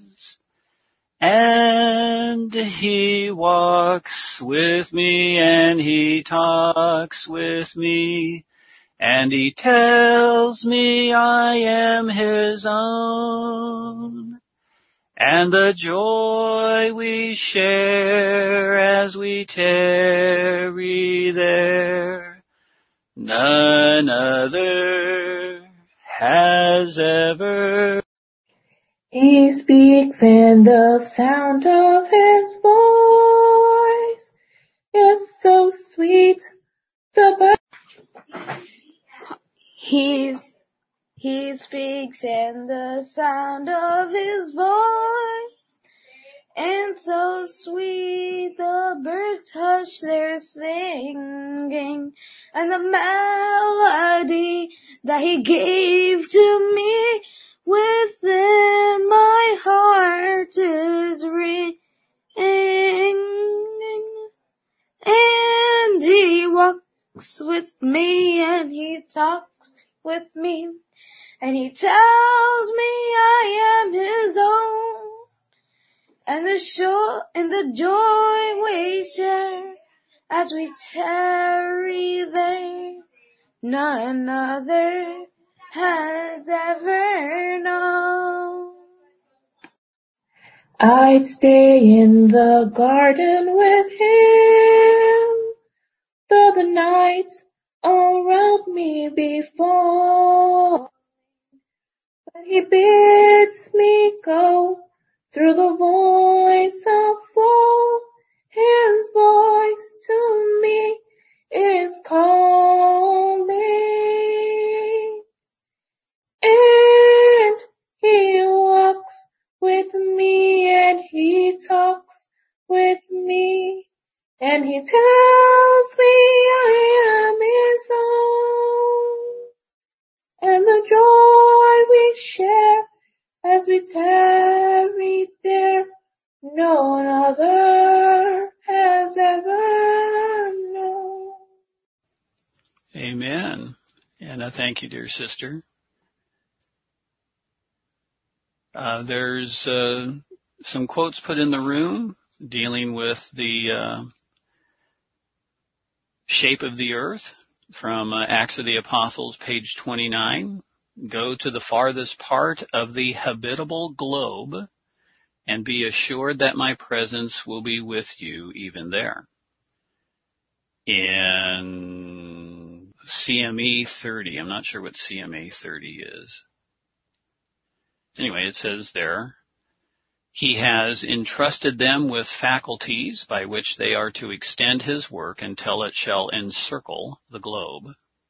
And he walks with me, and he talks with me, and he tells me I am his own. And the joy we share as we tarry there, none other has ever. He speaks, and the sound of his voice is so sweet. The bird. He's, he speaks, and the sound of his voice, and so sweet the birds hush their singing, and the melody that he gave to me within my heart is ringing. And he walks with me, and he talks with me, and he tells me I am his own. And the show and the joy we share as we tarry there, none other has ever known. I'd stay in the garden with him, though the night around me be falling. But he bids me go Through the voice of woe, his voice to me is calling. And he walks with me and he talks with me. And he tells me I am his own. And the joy we share as we tarry there, no other has ever known. Amen. And I thank you, dear sister. Uh, there's uh, some quotes put in the room dealing with the uh, shape of the earth from uh, Acts of the Apostles, page twenty-nine. Go to the farthest part of the habitable globe and be assured that my presence will be with you even there. In C M E thirty, I'm not sure what C M E thirty is. Anyway, it says there, he has entrusted them with faculties by which they are to extend his work until it shall encircle the globe.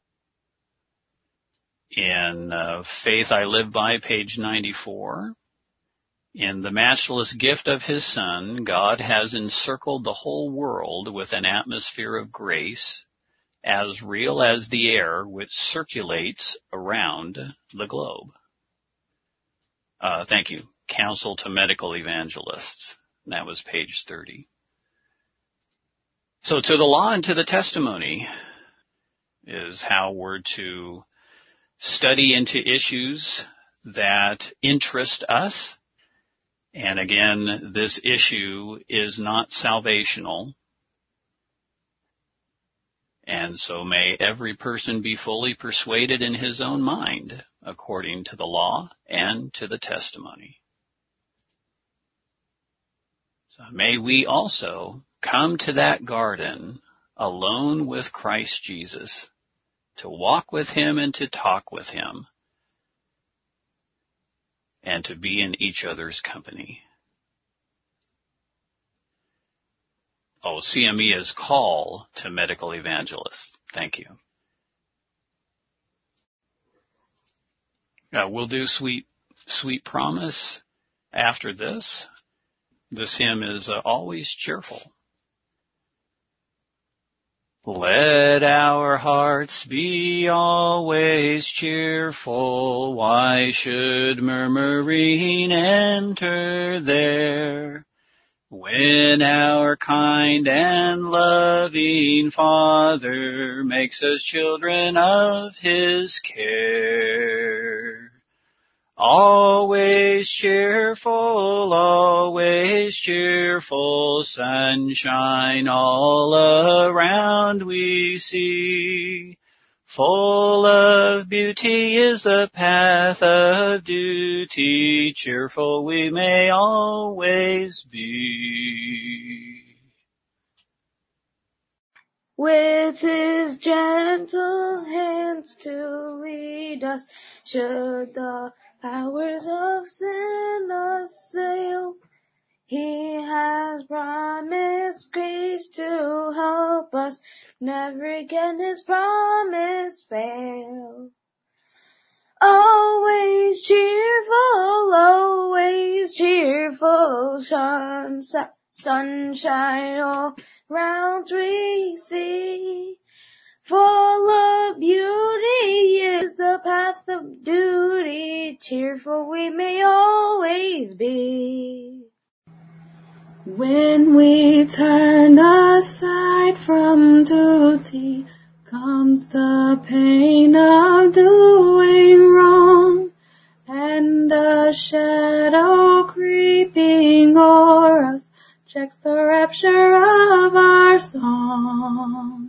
In uh, Faith I Live By, page ninety-four, in the matchless gift of his Son, God has encircled the whole world with an atmosphere of grace as real as the air which circulates around the globe. Uh, thank you. Counsel to Medical Evangelists. That was page thirty. So to the law and to the testimony is how we're to study into issues that interest us. And again, this issue is not salvational. And so may every person be fully persuaded in his own mind according to the law and to the testimony. So may we also come to that garden alone with Christ Jesus, to walk with him and to talk with him, and to be in each other's company. Oh, C M E is call to medical evangelists. Thank you. Uh, we'll do Sweet, Sweet Promise after this. This hymn is uh, always cheerful. Let our hearts be always cheerful. Why should murmuring enter there? When our kind and loving Father makes us children of his care. Always cheerful, always cheerful, sunshine all around we see. Full of beauty is the path of duty, cheerful we may always be. With his gentle hands to lead us, should the powers of sin assail, he has promised grace to help us, never can his promise fail. Always cheerful, always cheerful, sun, sunshine all round we see. Full of beauty is the path of duty, cheerful we may always be. When we turn aside from duty, comes the pain of doing wrong, and a shadow creeping o'er us checks the rapture of our song.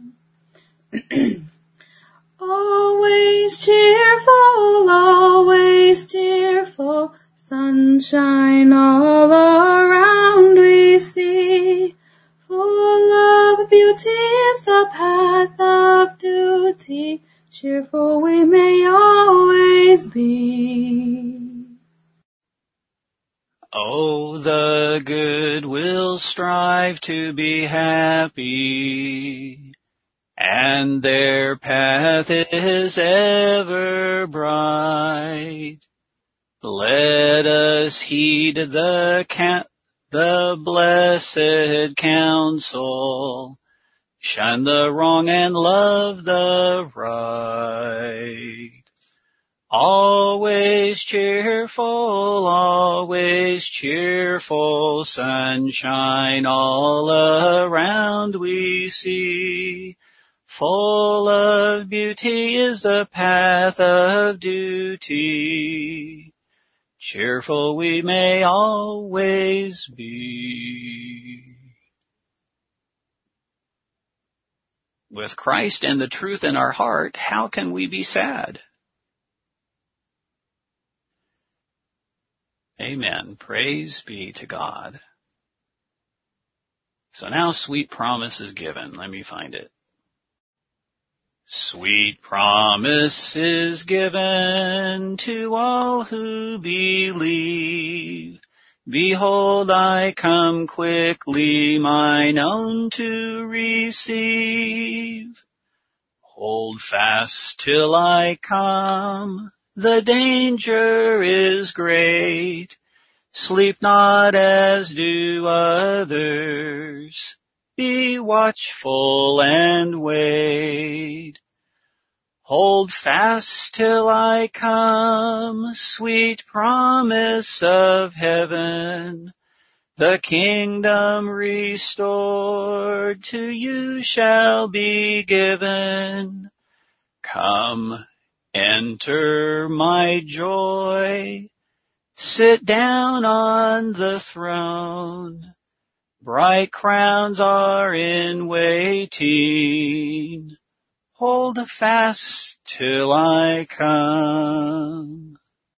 Always cheerful, always cheerful, sunshine all around we see. Full of beauty is the path of duty, cheerful we may always be. Oh, the the good will strive to be happy, and their path is ever bright. Let us heed the ca- the blessed counsel, shun the wrong and love the right. Always cheerful, always cheerful, sunshine all around we see. Full of beauty is the path of duty. Cheerful we may always be. With Christ and the truth in our heart, how can we be sad? Amen. Praise be to God. So now sweet promise is given. Let me find it. Sweet promise is given to all who believe. Behold, I come quickly, mine own to receive. Hold fast till I come. The danger is great. Sleep not as do others. Be watchful and wait. Hold fast till I come, sweet promise of heaven. The kingdom restored to you shall be given. Come, enter my joy. Sit down on the throne. Bright crowns are in waiting. Hold fast till I come.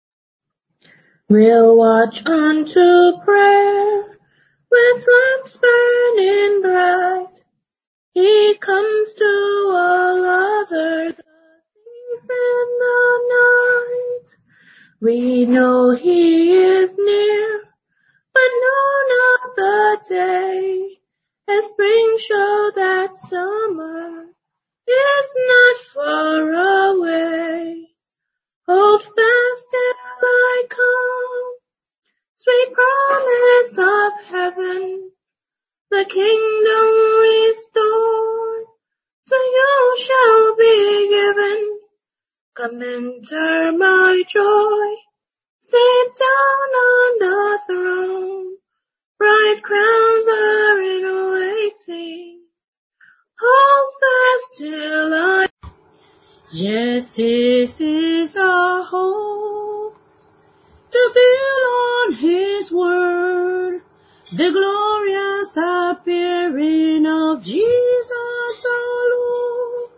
We'll watch unto prayer with lamps burning bright. He comes to all others, the thief in the night. We know he is near, but know not the day. As spring show that summer is not far away. Hold fast till I come, sweet promise of heaven. The kingdom restored, to you shall be given. Come enter my joy, sit down on the throne. Bright crowns are in waiting. Hold fast till I. Yes, this is our hope, to build on His word, the glorious appearing of Jesus our Lord.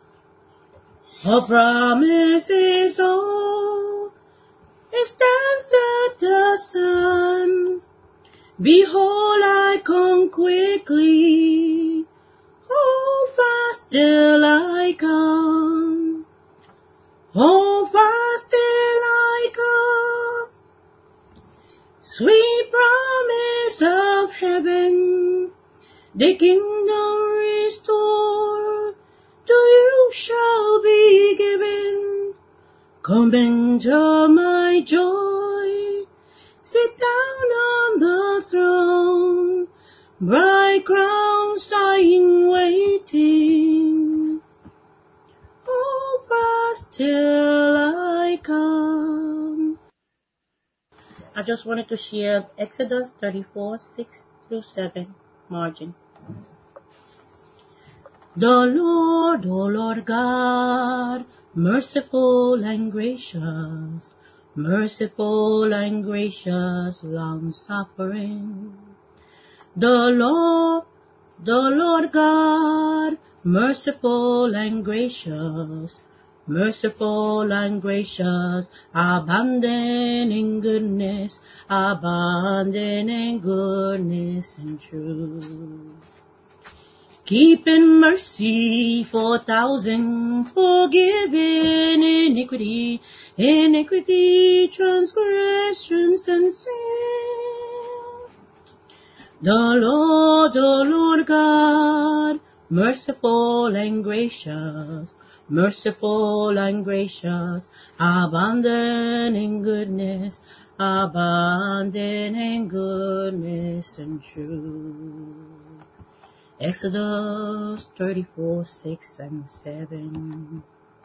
A promise is all, it stands at the sun. Behold, I come quickly. Hold fast till I come. Hold fast till I come. Sweet promise of heaven, the kingdom restored, to you shall be given. Come enter my joy, sit down on the throne. Bright crowns are in waiting. Hold fast till I come. I just wanted to share Exodus thirty-four, six through seven, margin. The Lord, O Lord God, merciful and gracious, merciful and gracious, long-suffering. The Lord, the Lord God, merciful and gracious, merciful and gracious, abundant in goodness, abundant in goodness and truth. Keeping mercy for thousand, forgiving iniquity, iniquity, transgressions and sin. The Lord, the Lord God, merciful and gracious, merciful and gracious, abundant in goodness, abundant in goodness and truth. Exodus thirty-four, six and seven.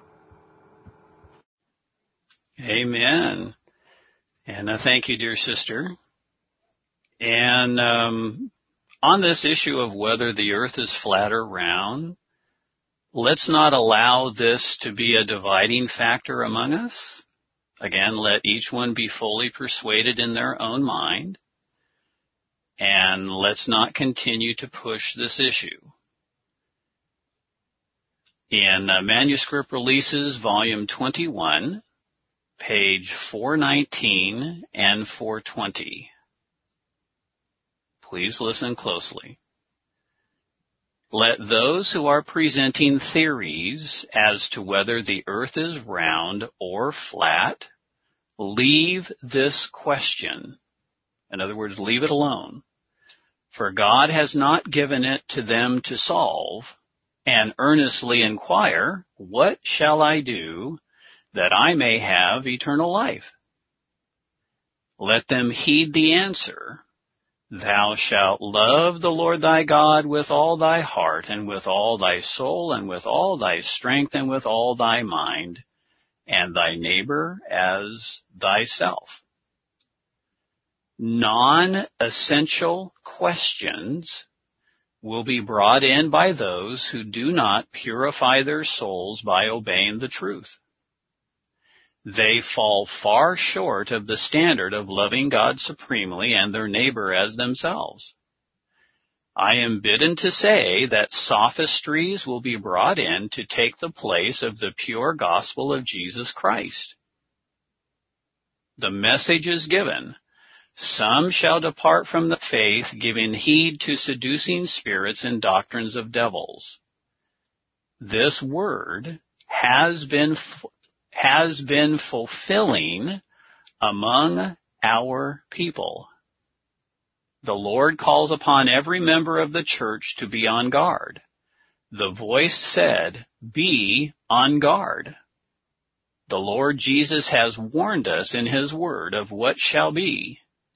Amen. And uh, thank you, dear sister. And um, on this issue of whether the earth is flat or round, let's not allow this to be a dividing factor among us. Again, let each one be fully persuaded in their own mind. And let's not continue to push this issue. In uh, Manuscript Releases, Volume twenty-one, page four nineteen and four twenty. Please listen closely. Let those who are presenting theories as to whether the earth is round or flat leave this question. In other words, leave it alone. For God has not given it to them to solve, and earnestly inquire, what shall I do that I may have eternal life? Let them heed the answer. Thou shalt love the Lord thy God with all thy heart, and with all thy soul, and with all thy strength, and with all thy mind, and thy neighbor as thyself. Non-essential questions will be brought in by those who do not purify their souls by obeying the truth. They fall far short of the standard of loving God supremely and their neighbor as themselves. I am bidden to say that sophistries will be brought in to take the place of the pure gospel of Jesus Christ. The message is given. Some shall depart from the faith, giving heed to seducing spirits and doctrines of devils. This word has been has been fulfilling among our people. The Lord calls upon every member of the church to be on guard. The voice said, be on guard. The Lord Jesus has warned us in His word of what shall be.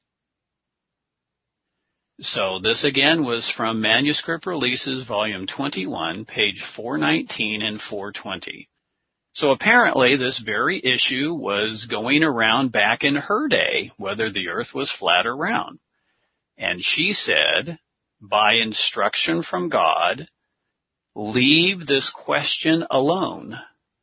So this again was from Manuscript Releases, Volume twenty-one, page four nineteen and four twenty. So apparently this very issue was going around back in her day, whether the earth was flat or round. And she said, by instruction from God, leave this question alone.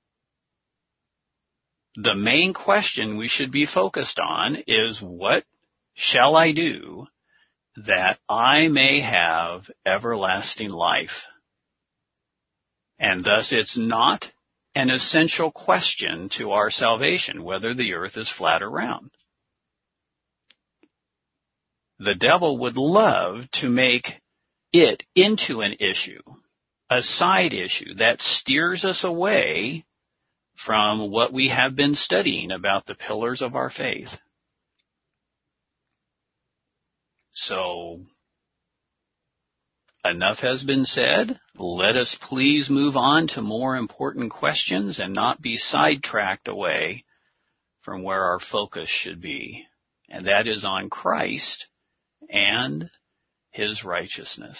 The main question we should be focused on is, what shall I do that I may have everlasting life? And thus it's not an essential question to our salvation, whether the earth is flat or round. The devil would love to make it into an issue, a side issue that steers us away from what we have been studying about the pillars of our faith. So, enough has been said. Let us please move on to more important questions and not be sidetracked away from where our focus should be. And that is on Christ and His righteousness.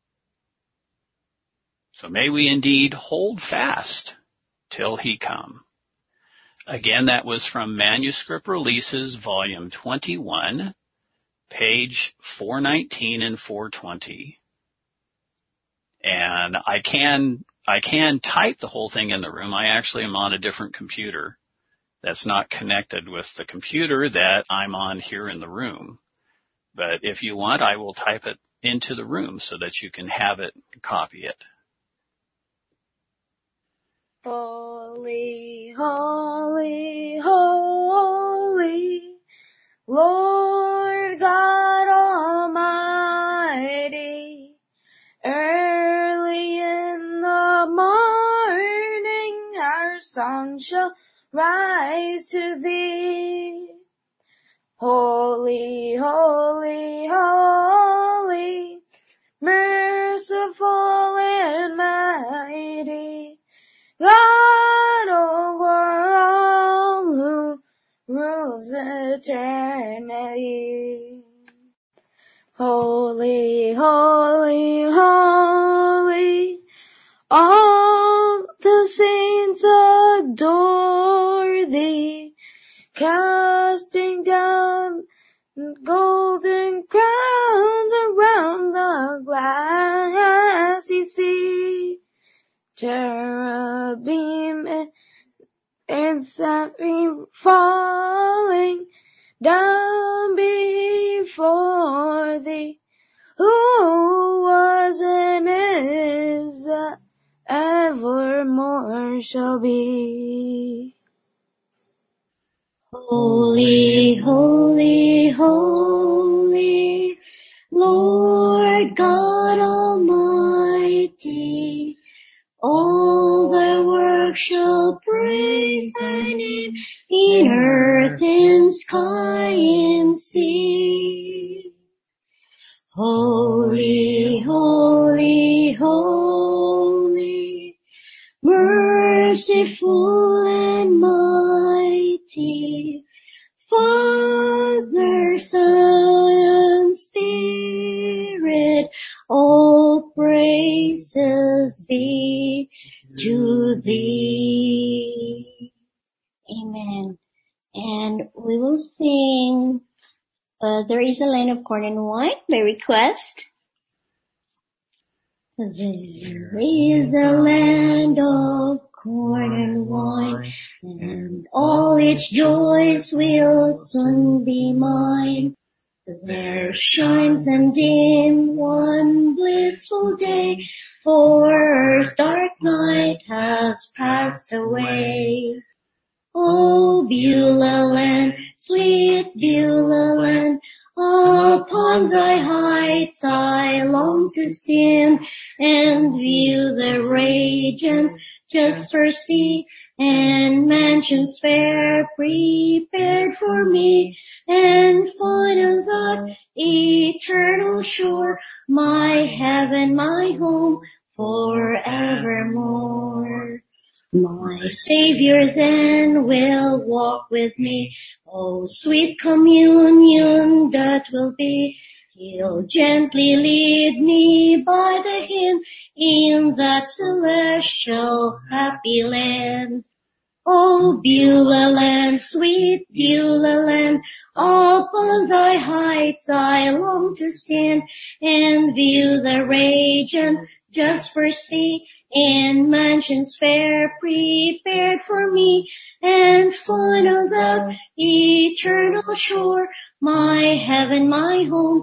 So may we indeed hold fast till He come. Again, that was from Manuscript Releases, Volume twenty-one, page four nineteen and four twenty. And I can, I can type the whole thing in the room. I actually am on a different computer that's not connected with the computer that I'm on here in the room. But if you want, I will type it into the room so that you can have it and copy it. Holy, holy, holy, Lord God Almighty, early in the morning our song shall rise to Thee. Holy, holy, holy, merciful and mighty, God over all who rules eternity. Holy, holy, holy, all the saints adore thee, casting down golden crowns around the glassy sea. Cherubim and seraphim falling down before thee, who was and is, evermore shall be. Holy, holy, holy, Lord God Almighty, all thy works shall praise thy name in earth and sky and sea. Holy, holy, holy, merciful and mighty, Father, Son, and Spirit, all praises be to thee. Amen. And we will sing, uh, There is a Land of Corn and Wine by request. There is a land of corn and wine, and all its joys will soon be mine. There shines and dim one blissful day, for earth's dark night has passed away. Oh, Beulah land, sweet Beulah land, upon thy heights I long to stand and view the raging just for sea, and mansions fair prepared for me, and find on that eternal shore my heaven, my home forevermore. My Savior then will walk with me, oh sweet communion that will be. He'll gently lead me by the hand in that celestial happy land. Oh, Beulah land, sweet Beulah land, upon thy heights I long to stand and view the raging just for sea, and mansions fair prepared for me, and find on that eternal shore my heaven, my home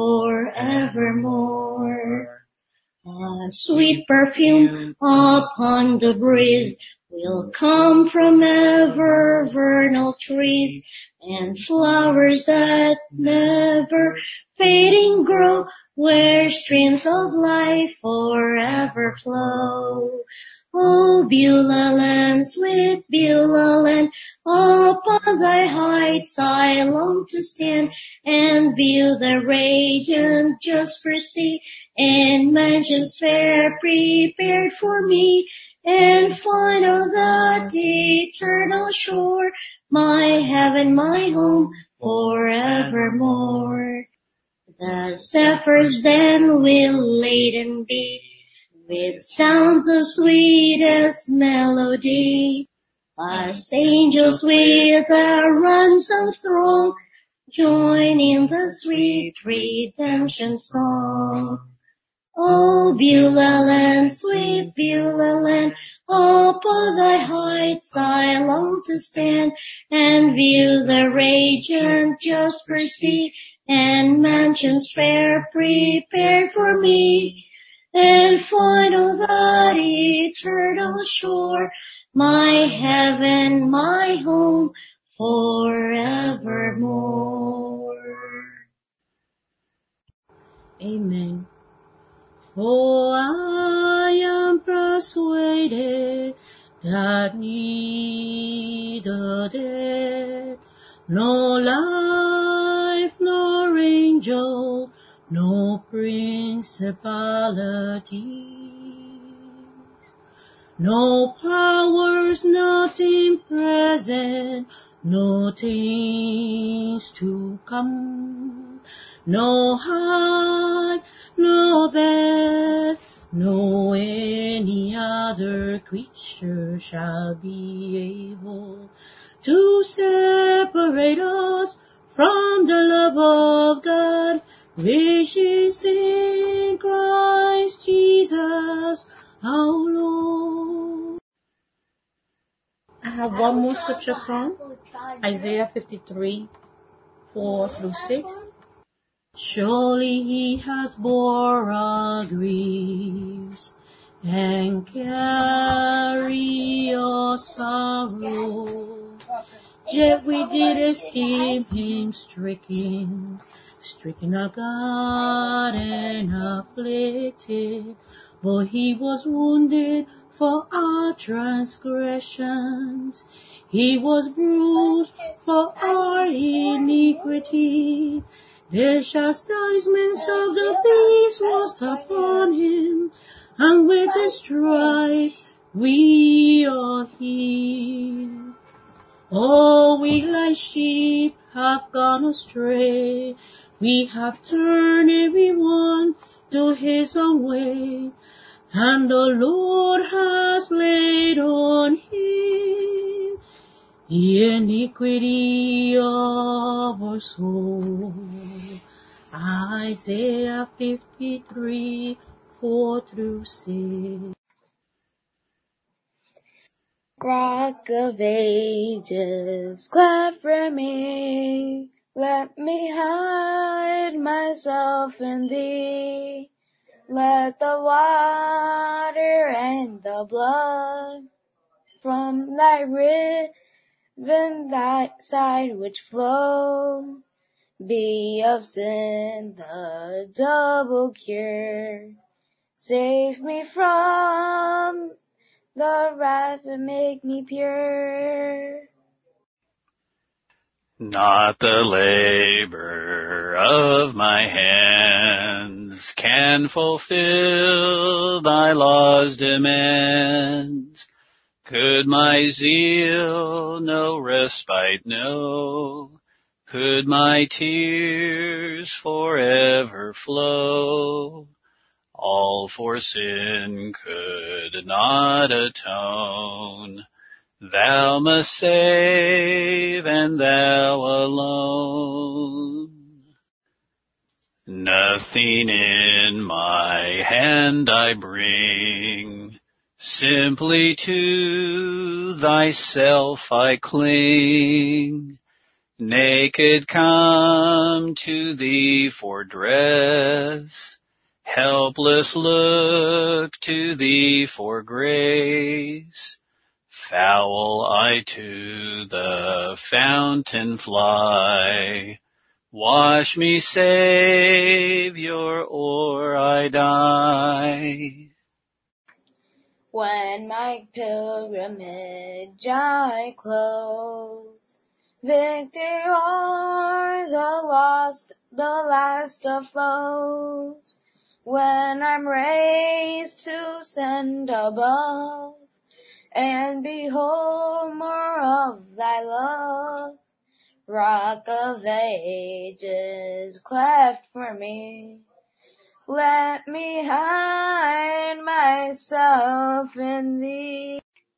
forevermore. A sweet perfume upon the breeze will come from ever vernal trees, and flowers that never fading grow, where streams of life forever flow. Oh, Beulah land, sweet Beulah land, upon thy heights I long to stand and view the raging just for sea, and mansions fair prepared for me, and find on that eternal shore my heaven, my home forevermore. The zephyrs then will laden be with sounds of sweetest melody, as angels with a ransom throng join in the sweet redemption song. Oh, Beulah land, sweet Beulah land, upon thy heights I long to stand and view the raging just for sea, and mansions fair prepared for me, and find on that eternal shore my heaven, my home forevermore. Amen. For I am persuaded that neither death, nor life, nor angel, no prince principalities. No powers, nothing present, no things to come, no height, no depth, no any other creature shall be able to separate us from the love of God, which is in Christ Jesus our Lord. I have one more scripture song, Isaiah fifty-three, four through six. Surely he has bore our griefs and carry our sorrow. Yet we did esteem him stricken, stricken of God and afflicted. But he was wounded for our transgressions. He was bruised for our iniquity. The chastisement of the peace was upon him, and with his stripe we are healed. All we like sheep have gone astray. We have turned everyone to his own way, and the Lord has laid on him the iniquity of our soul. Isaiah fifty-three, four through six. Rock of ages, clap for me. Let me hide myself in thee. Let the water and the blood from thy riven thy side which flow be of sin the double cure. Save me from the wrath and make me pure. Not the labor of my hands can fulfill thy law's demands. Could my zeal no respite know? Could my tears forever flow? All for sin could not atone. Thou must save, and thou alone. Nothing in my hand I bring, simply to thyself I cling. Naked come to thee for dress, helpless look to thee for grace. Foul I to the fountain fly, wash me, Savior, or I die. When my pilgrimage I close, victor o'er the lost, the last of foes. When I'm raised to send above, and behold more of thy love, Rock of ages, cleft for me. Let me hide myself in thee.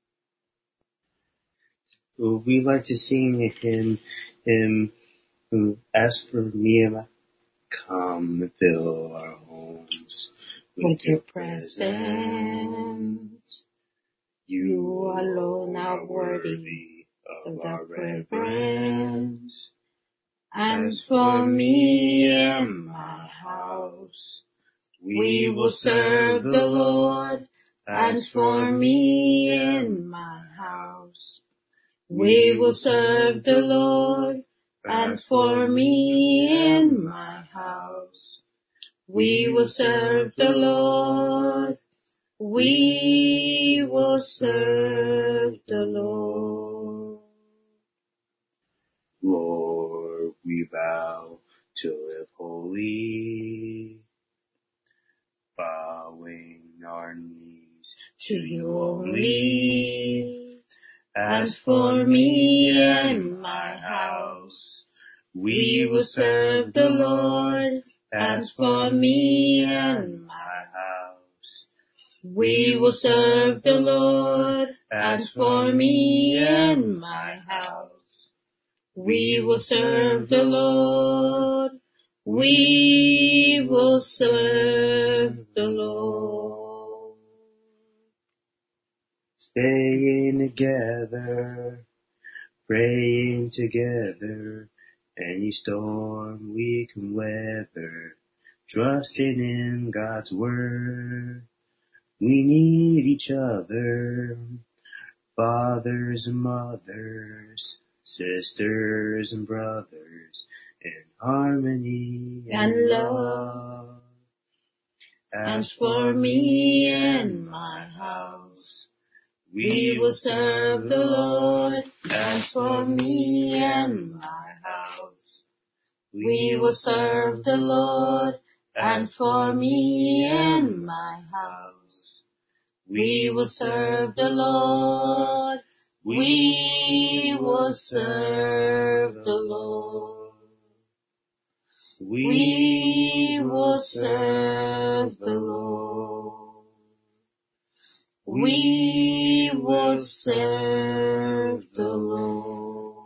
We like to sing a hymn, hymn, who ask for me, come and fill our homes with your presence. You alone are worthy of our reverence. And for me and my house, we will serve the Lord. And for me and my house, we will serve the Lord. And for me and my house, we will serve the Lord. We will serve the Lord. Lord, we vow to live holy, bowing our knees to you only. As for me and my house, we will serve the Lord. As for me and my house, we will serve the Lord. As for me and my house, we will serve the Lord. We will serve the Lord. Staying together, praying together, any storm we can weather, trusting in God's word. We need each other, fathers and mothers, sisters and brothers, in harmony and love. As for me and my house, we will serve the Lord. As for me and my house, we will serve the Lord. And for me and my house, we will serve the Lord. We will serve the Lord. We will serve the Lord. We will serve the Lord.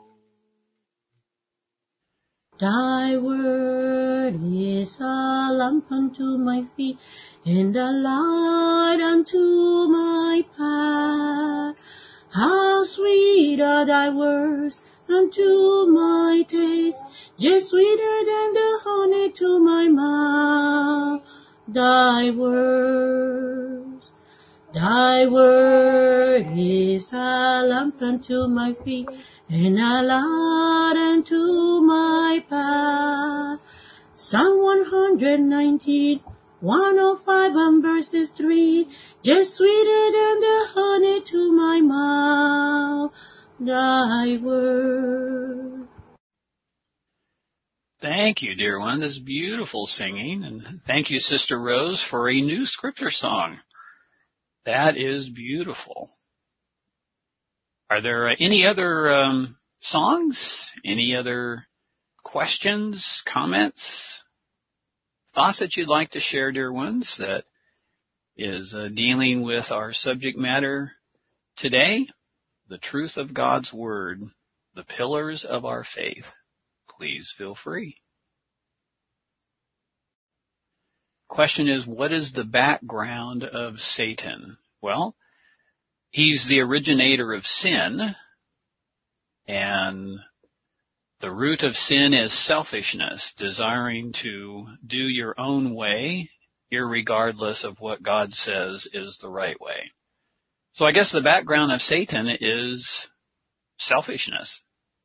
Thy word is a lamp unto my feet and a light unto my path. How sweet are thy words unto my taste, just sweeter than the honey to my mouth. Thy words, thy word is a lamp unto my feet and a light unto my path. Psalm one nineteen, one oh five and verses three, just sweeter than the honey to my mouth, thy word. Thank you, dear one. This is beautiful singing. And thank you, Sister Rose, for a new scripture song. That is beautiful. Are there any other um, songs? Any other questions, comments, thoughts that you'd like to share, dear ones, that is uh, dealing with our subject matter today, the truth of God's Word, the pillars of our faith? Please feel free. Question is, what is the background of Satan? Well, he's the originator of sin, and the root of sin is selfishness, desiring to do your own way, irregardless of what God says is the right way. So I guess the background of Satan is selfishness.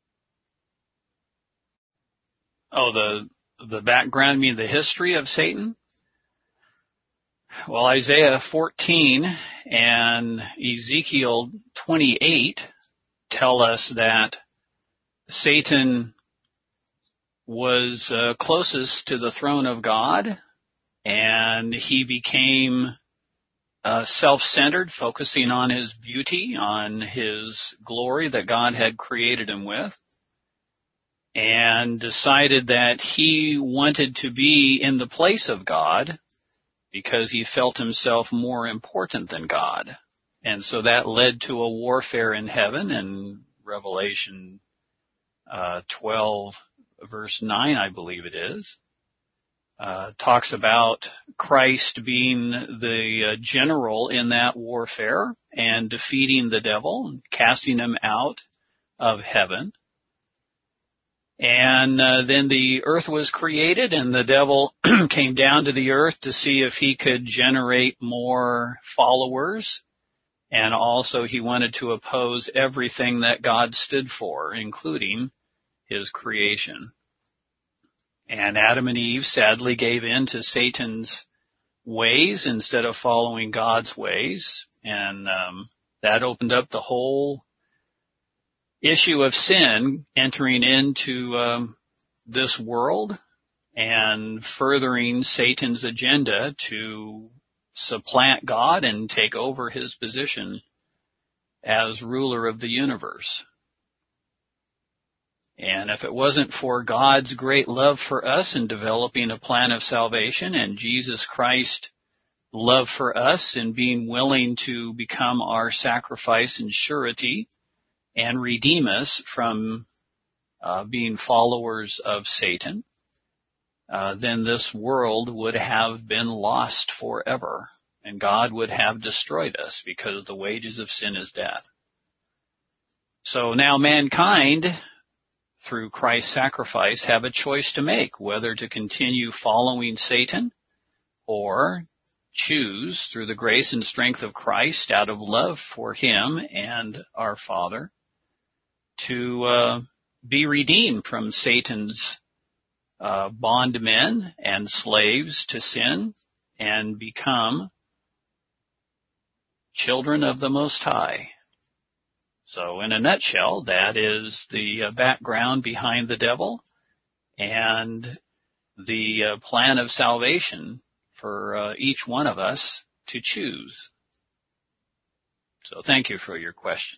Oh, the the background, I mean the history of Satan? Well, Isaiah fourteen and Ezekiel twenty-eight tell us that Satan was uh, closest to the throne of God, and he became uh, self-centered, focusing on his beauty, on his glory that God had created him with, and decided that he wanted to be in the place of God because he felt himself more important than God. And so that led to a warfare in heaven, and Revelation uh, twelve, verse nine, I believe it is, uh, talks about Christ being the uh, general in that warfare and defeating the devil and casting him out of heaven. And uh, then the earth was created, and the devil came down to the earth to see if he could generate more followers. And also he wanted to oppose everything that God stood for, including his creation. And Adam and Eve sadly gave in to Satan's ways instead of following God's ways. And um, that opened up the whole issue of sin entering into um, this world and furthering Satan's agenda to supplant God and take over his position as ruler of the universe. And if it wasn't for God's great love for us in developing a plan of salvation and Jesus Christ's love for us in being willing to become our sacrifice and surety and redeem us from uh, being followers of Satan, uh, then this world would have been lost forever and God would have destroyed us because the wages of sin is death. So now mankind, through Christ's sacrifice, have a choice to make, whether to continue following Satan or choose, through the grace and strength of Christ, out of love for him and our Father, to uh, be redeemed from Satan's uh, bondmen and slaves to sin and become children of the Most High. So in a nutshell, that is the uh, background behind the devil and the uh, plan of salvation for uh, each one of us to choose. So thank you for your question.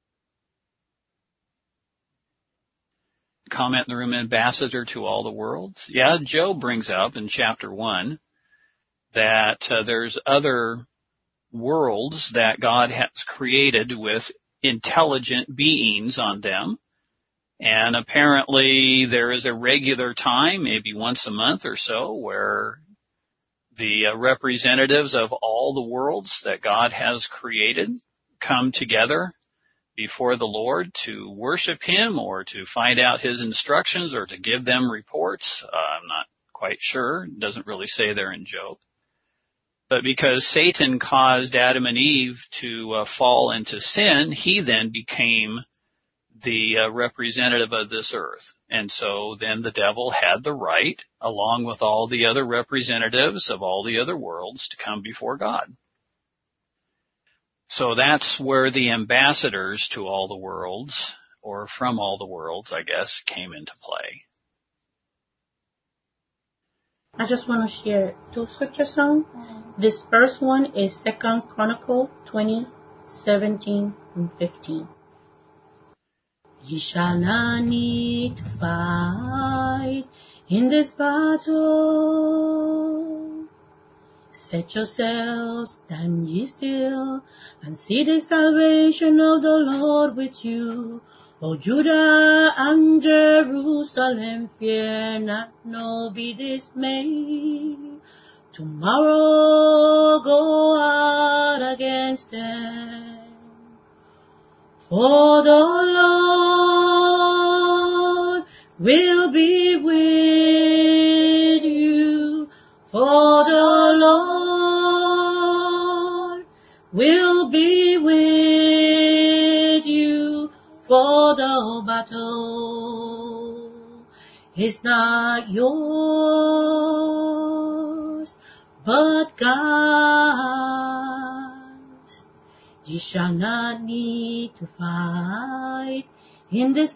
Comment in the room, ambassador to all the worlds. Yeah, Job brings up in chapter one that uh, there's other worlds that God has created with intelligent beings on them. And apparently there is a regular time, maybe once a month or so, where the uh, representatives of all the worlds that God has created come together before the Lord to worship him or to find out his instructions or to give them reports. Uh, I'm not quite sure. It doesn't really say there in Job. But because Satan caused Adam and Eve to uh, fall into sin, he then became the uh, representative of this earth. And so then the devil had the right, along with all the other representatives of all the other worlds, to come before God. So that's where the ambassadors to all the worlds, or from all the worlds, I guess, came into play. I just want to share two scriptures now. This first one is Second Chronicles twenty, seventeen and fifteen. Ye shall not need to fight in this battle. Set yourselves, stand ye still, and see the salvation of the Lord with you. O Judah and Jerusalem, fear not, nor be dismayed. Tomorrow go out against them. For the Lord will be with you. For the Lord will be with you. For the battle is not yours, but God's. Ye shall not need to fight in this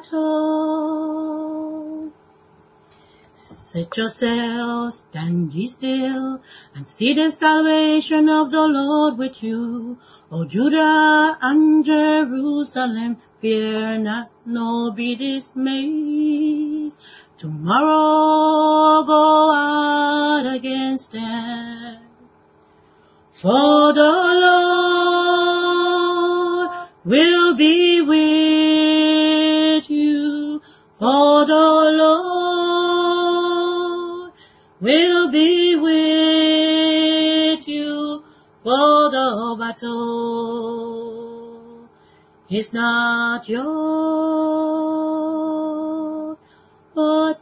battle. Set yourselves, stand ye still, and see the salvation of the Lord with you. O Judah and Jerusalem, fear not, nor be dismayed. Tomorrow go out against them. For the Lord will be with you. For the Lord will be with you. For the battle is not yours, but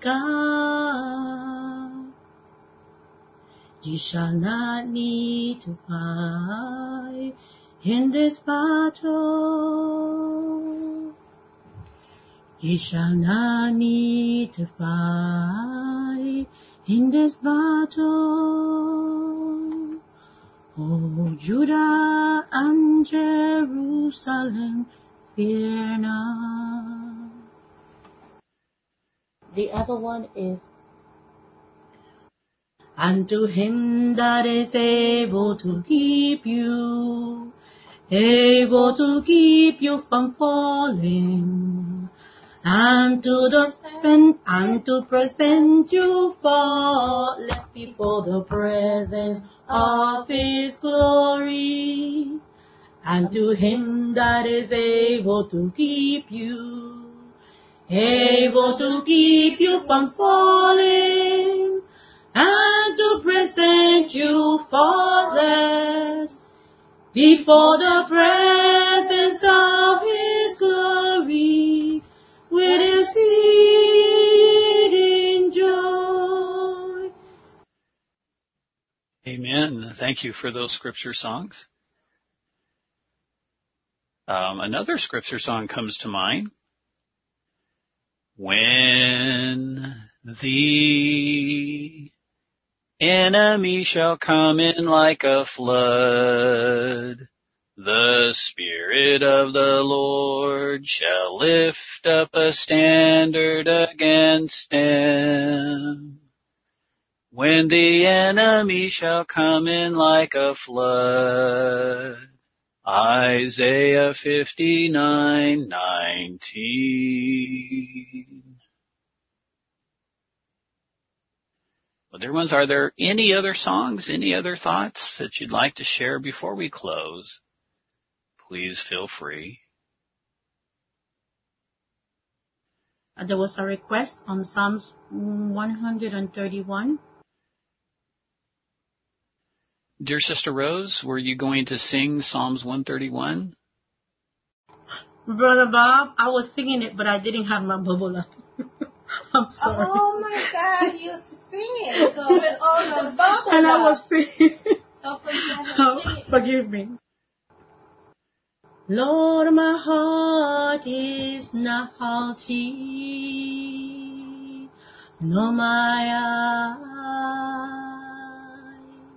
God. Ye shall not need to fight in this battle. Ye shall not need to fight in this battle. O Judah and Jerusalem, fear not. The other one is and to him that is able to keep you, able to keep you from falling, and to defend and to present you faultless before the presence of his glory, and to him that is able to keep you, able to keep you from falling, and to present you faultless before the presence of his glory, with exceeding joy. Amen. Thank you for those scripture songs. Um, another scripture song comes to mind. When the enemy shall come in like a flood, the Spirit of the Lord shall lift up a standard against him. When the enemy shall come in like a flood. Isaiah fifty-nine nineteen. Well, dear ones, are there any other songs, any other thoughts that you'd like to share before we close? Please feel free. And there was a request on Psalms one thirty-one. Dear Sister Rose, were you going to sing Psalms one thirty-one? Brother Bob, I was singing it, but I didn't have my bubble up. I'm sorry. Oh my God, you're singing. So with all the bubble And I was singing. So Oh, forgive me. Lord, my heart is not haughty, nor my eye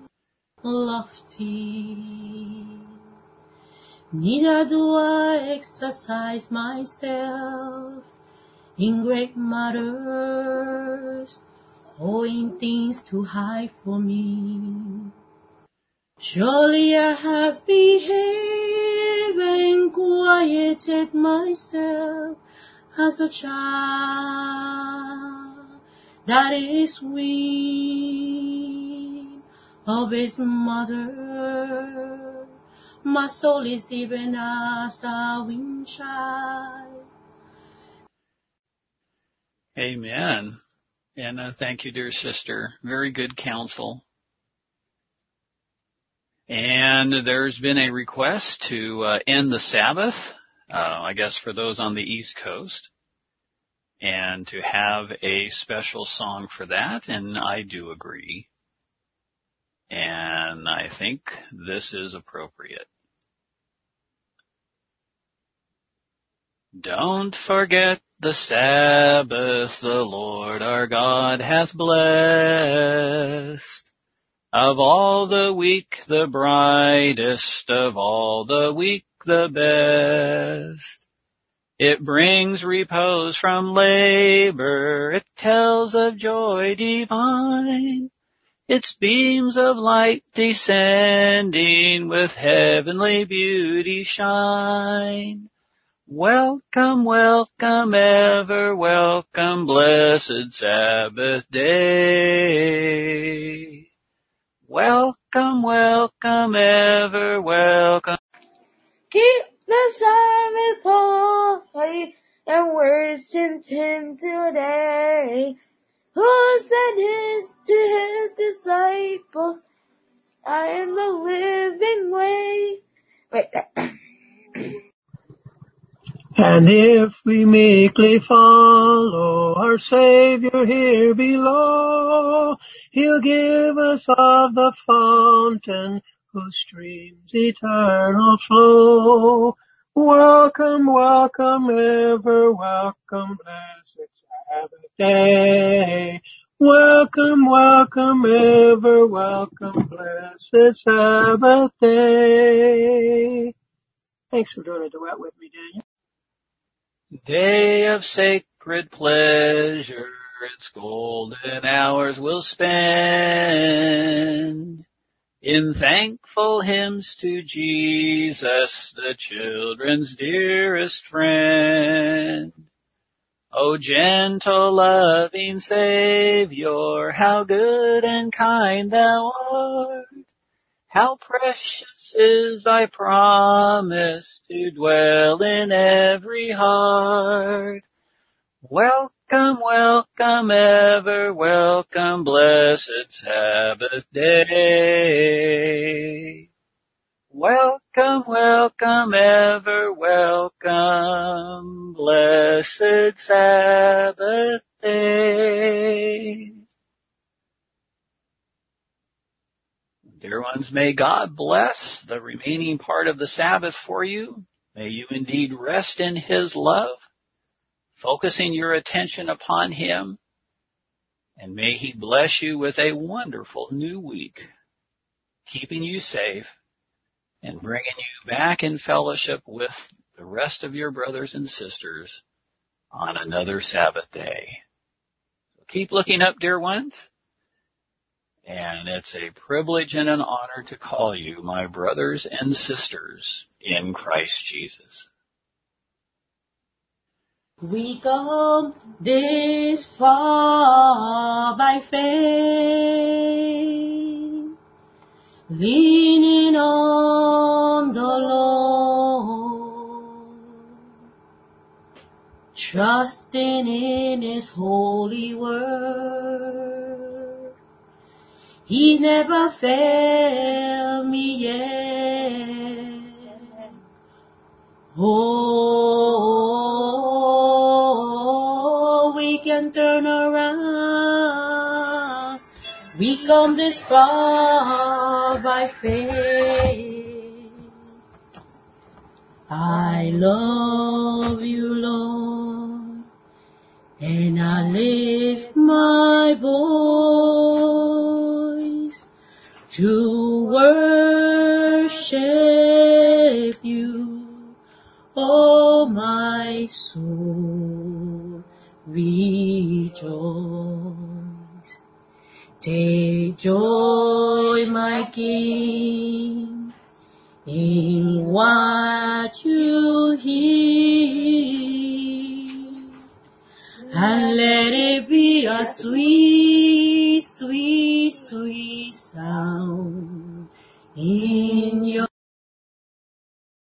lofty. Neither do I exercise myself in great matters, or in things too high for me. Surely I have behaved and quieted myself as a child that is weaned of his mother. My soul is even as a winged child. Amen. And uh, thank you, dear sister. Very good counsel. And there's been a request to uh, end the Sabbath, uh, I guess for those on the East Coast, and to have a special song for that, and I do agree. And I think this is appropriate. Don't forget the Sabbath the Lord our God hath blessed. Of all the week the brightest, of all the week the best. It brings repose from labor, it tells of joy divine. Its beams of light descending with heavenly beauty shine. Welcome, welcome, ever welcome, blessed Sabbath day. Welcome, welcome, ever welcome. keep the Sabbath holy and worship him today. Who said his to his disciples, I am the living way. Wait. And if we meekly follow our Savior here below, He'll give us of the fountain whose streams eternal flow. Welcome, welcome, ever welcome, blessed Sabbath day. Welcome, welcome, ever welcome, blessed Sabbath day. Thanks for doing a duet with me, Daniel. Day of sacred pleasure, its golden hours will spend in thankful hymns to Jesus, the children's dearest friend. O gentle, loving Savior, how good and kind thou art. How precious is thy promise to dwell in every heart. Welcome, welcome, ever welcome, blessed Sabbath day. Welcome, welcome, ever welcome, blessed Sabbath day. Dear ones, may God bless the remaining part of the Sabbath for you. May you indeed rest in His love, focusing your attention upon Him, and may He bless you with a wonderful new week, keeping you safe and bringing you back in fellowship with the rest of your brothers and sisters on another Sabbath day. So keep looking up, dear ones, and it's a privilege and an honor to call you my brothers and sisters in Christ Jesus. We come this far by faith, leaning on the Lord, trusting in His holy word. He never failed me yet. Oh, we can turn around. We come this far by faith. I love you, Lord, and I lift my voice to worship you, oh my soul, rejoice. Take joy, my King, in what you hear, and let it be a sweet, sweet, sweet sound